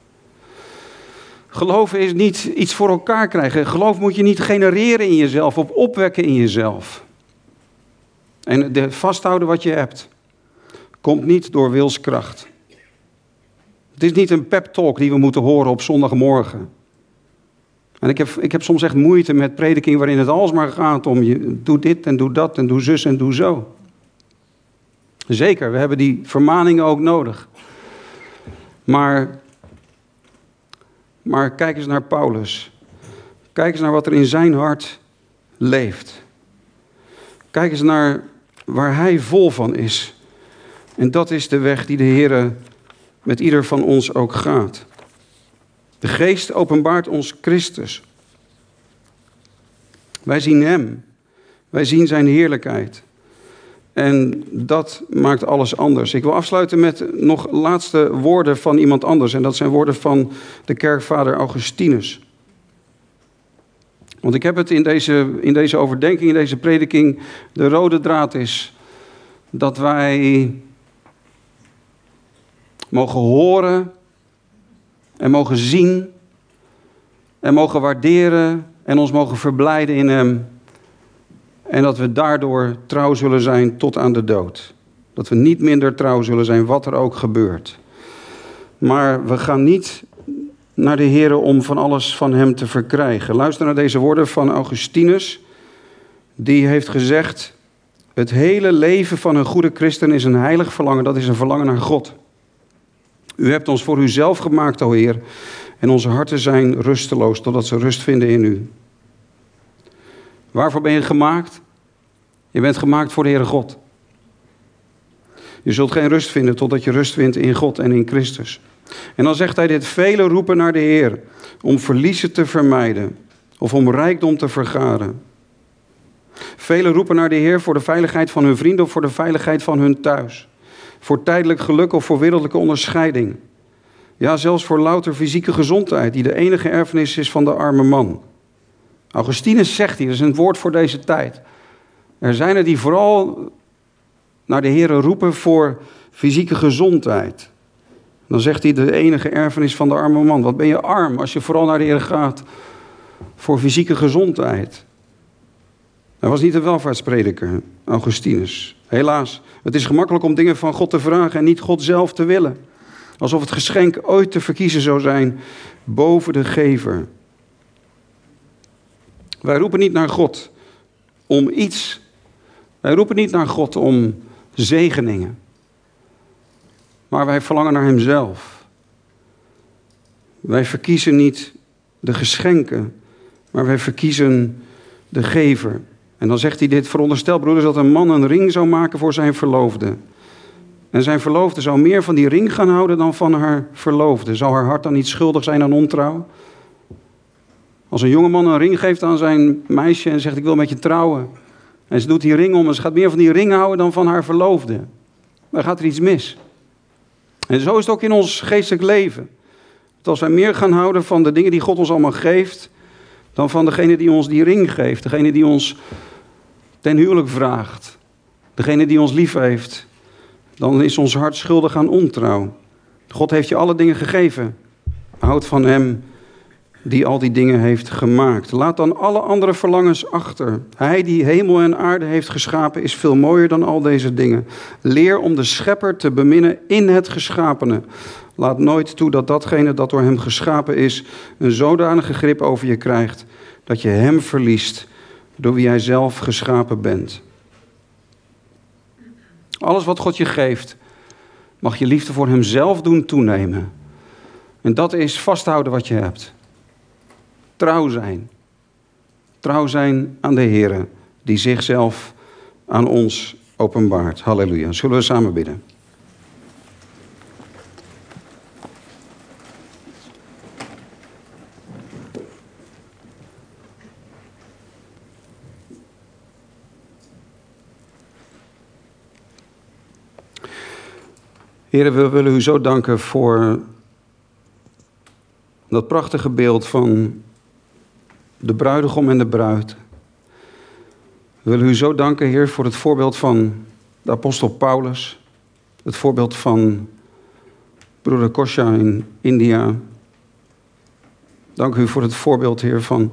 Geloven is niet iets voor elkaar krijgen. Geloof moet je niet genereren in jezelf, of opwekken in jezelf. En vasthouden wat je hebt. komt niet door wilskracht. Het is niet een pep talk die we moeten horen op zondagmorgen. En ik heb soms echt moeite met prediking waarin het alsmaar gaat om doe dit en doe dat en doe zus en doe zo. Zeker, we hebben die vermaningen ook nodig. Maar kijk eens naar Paulus. Kijk eens naar wat er in zijn hart leeft. Kijk eens naar waar hij vol van is. En dat is de weg die de Heer met ieder van ons ook gaat. De Geest openbaart ons Christus. Wij zien Hem. Wij zien zijn heerlijkheid. En dat maakt alles anders. Ik wil afsluiten met nog laatste woorden van iemand anders. En dat zijn woorden van de kerkvader Augustinus. Want ik heb het in deze overdenking, in deze prediking, de rode draad is dat wij mogen horen en mogen zien en mogen waarderen en ons mogen verblijden in Hem. En dat we daardoor trouw zullen zijn tot aan de dood. Dat we niet minder trouw zullen zijn, wat er ook gebeurt. Maar we gaan niet naar de Heer om van alles van Hem te verkrijgen. Luister naar deze woorden van Augustinus. Die heeft gezegd: het hele leven van een goede christen is een heilig verlangen. Dat is een verlangen naar God. U hebt ons voor uzelf gemaakt, o Heer. En onze harten zijn rusteloos, totdat ze rust vinden in U. Waarvoor ben je gemaakt? Je bent gemaakt voor de Heere God. Je zult geen rust vinden totdat je rust vindt in God en in Christus. En dan zegt hij dit: velen roepen naar de Heer om verliezen te vermijden of om rijkdom te vergaren. Velen roepen naar de Heer voor de veiligheid van hun vrienden of voor de veiligheid van hun thuis. Voor tijdelijk geluk of voor wereldlijke onderscheiding. Ja, zelfs voor louter fysieke gezondheid, die de enige erfenis is van de arme man. Augustinus zegt hier, dat is een woord voor deze tijd. Er zijn er die vooral naar de Heer roepen voor fysieke gezondheid. Dan zegt hij, de enige erfenis van de arme man. Wat ben je arm als je vooral naar de Heer gaat voor fysieke gezondheid. Hij was niet een welvaartsprediker, Augustinus. Helaas, het is gemakkelijk om dingen van God te vragen en niet God zelf te willen. Alsof het geschenk ooit te verkiezen zou zijn boven de gever. Wij roepen niet naar God om iets. Wij roepen niet naar God om zegeningen. Maar wij verlangen naar Hemzelf. Wij verkiezen niet de geschenken, maar wij verkiezen de gever. En dan zegt hij dit: veronderstel, broeders, dat een man een ring zou maken voor zijn verloofde. En zijn verloofde zou meer van die ring gaan houden dan van haar verloofde. Zou haar hart dan niet schuldig zijn aan ontrouw? Als een jongeman een ring geeft aan zijn meisje en zegt: ik wil met je trouwen. En ze doet die ring om en ze gaat meer van die ring houden dan van haar verloofde. Dan gaat er iets mis. En zo is het ook in ons geestelijk leven. Dat als wij meer gaan houden van de dingen die God ons allemaal geeft, dan van degene die ons die ring geeft. Degene die ons ten huwelijk vraagt. Degene die ons lief heeft. Dan is ons hart schuldig aan ontrouw. God heeft je alle dingen gegeven. Houd van Hem die al die dingen heeft gemaakt. Laat dan alle andere verlangens achter. Hij die hemel en aarde heeft geschapen is veel mooier dan al deze dingen. Leer om de Schepper te beminnen in het geschapene. Laat nooit toe dat datgene dat door Hem geschapen is een zodanige grip over je krijgt dat je Hem verliest door wie Hij zelf geschapen bent. Alles wat God je geeft, mag je liefde voor Hemzelf doen toenemen. En dat is vasthouden wat je hebt. Trouw zijn. Trouw zijn aan de Heere, die zichzelf aan ons openbaart. Halleluja. Zullen we samen bidden? Heere, we willen U zo danken voor dat prachtige beeld van de bruidegom en de bruid. We willen U zo danken, Heer, voor het voorbeeld van de apostel Paulus. Het voorbeeld van broeder Kosha in India. Dank U voor het voorbeeld, Heer, van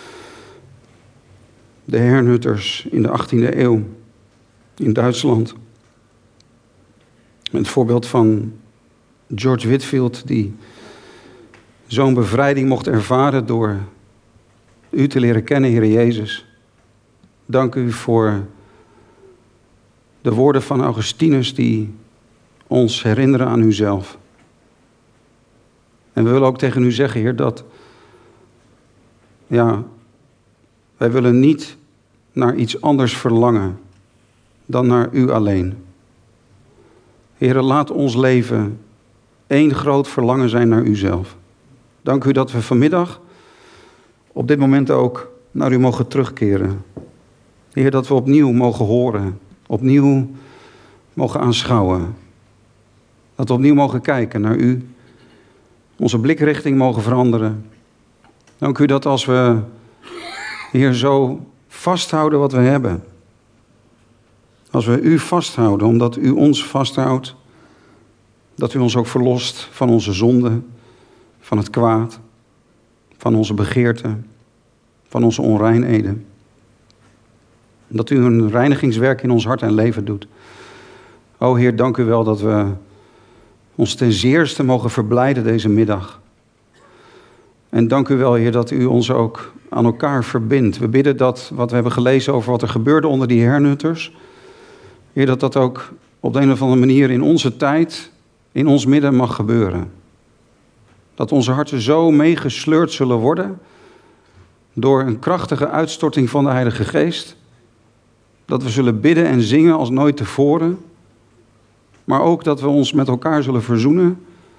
de Herrnhutters in de 18e eeuw in Duitsland. Het voorbeeld van George Whitefield, die zo'n bevrijding mocht ervaren door u te leren kennen, Heer Jezus. Dank u voor de woorden van Augustinus die ons herinneren aan uzelf. En we willen ook tegen u zeggen, Heer, dat wij willen niet naar iets anders verlangen dan naar u alleen. Heer, laat ons leven één groot verlangen zijn naar uzelf. Dank u dat we vanmiddag op dit moment ook naar u mogen terugkeren. Heer, dat we opnieuw mogen horen, opnieuw mogen aanschouwen. Dat we opnieuw mogen kijken naar u, onze blikrichting mogen veranderen. Dank u dat als we, Heer, zo vasthouden wat we hebben. Als we u vasthouden, omdat u ons vasthoudt, dat u ons ook verlost van onze zonden, van het kwaad, van onze begeerten, van onze onreinheden. Dat u een reinigingswerk in ons hart en leven doet. O Heer, dank u wel dat we ons ten zeerste mogen verblijden deze middag. En dank u wel, Heer, dat u ons ook aan elkaar verbindt. We bidden dat wat we hebben gelezen over wat er gebeurde onder die hernutters, Heer, dat dat ook op de een of andere manier in onze tijd, in ons midden mag gebeuren. Dat onze harten zo meegesleurd zullen worden door een krachtige uitstorting van de Heilige Geest. Dat we zullen bidden en zingen als nooit tevoren. Maar ook dat we ons met elkaar zullen verzoenen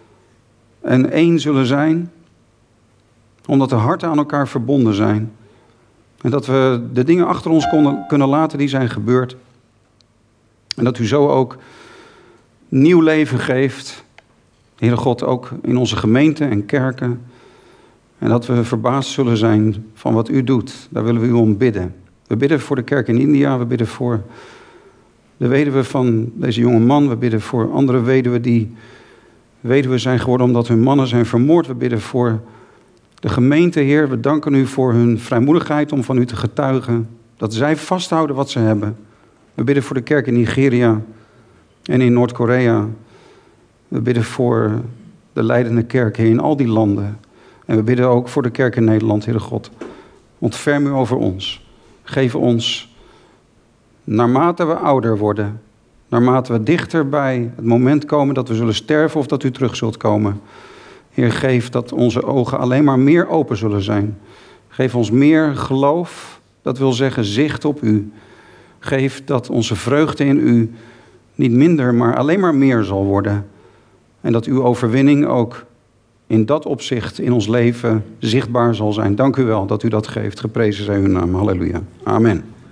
en één zullen zijn, omdat de harten aan elkaar verbonden zijn. En dat we de dingen achter ons kunnen laten die zijn gebeurd. En dat u zo ook nieuw leven geeft, Heere God, ook in onze gemeenten en kerken. En dat we verbaasd zullen zijn van wat u doet. Daar willen we u om bidden. We bidden voor de kerk in India, we bidden voor de weduwe van deze jonge man. We bidden voor andere weduwen die weduwe zijn geworden omdat hun mannen zijn vermoord. We bidden voor de gemeente, Heer. We danken u voor hun vrijmoedigheid om van u te getuigen. Dat zij vasthouden wat ze hebben. We bidden voor de kerk in Nigeria en in Noord-Korea. We bidden voor de leidende kerk in al die landen. En we bidden ook voor de kerk in Nederland, Heere God. Ontferm u over ons. Geef ons, naarmate we ouder worden, naarmate we dichter bij het moment komen dat we zullen sterven of dat u terug zult komen. Heer, geef dat onze ogen alleen maar meer open zullen zijn. Geef ons meer geloof, dat wil zeggen zicht op u. Geef dat onze vreugde in u niet minder, maar alleen maar meer zal worden. En dat uw overwinning ook in dat opzicht in ons leven zichtbaar zal zijn. Dank u wel dat u dat geeft. Geprezen zij uw naam. Halleluja. Amen.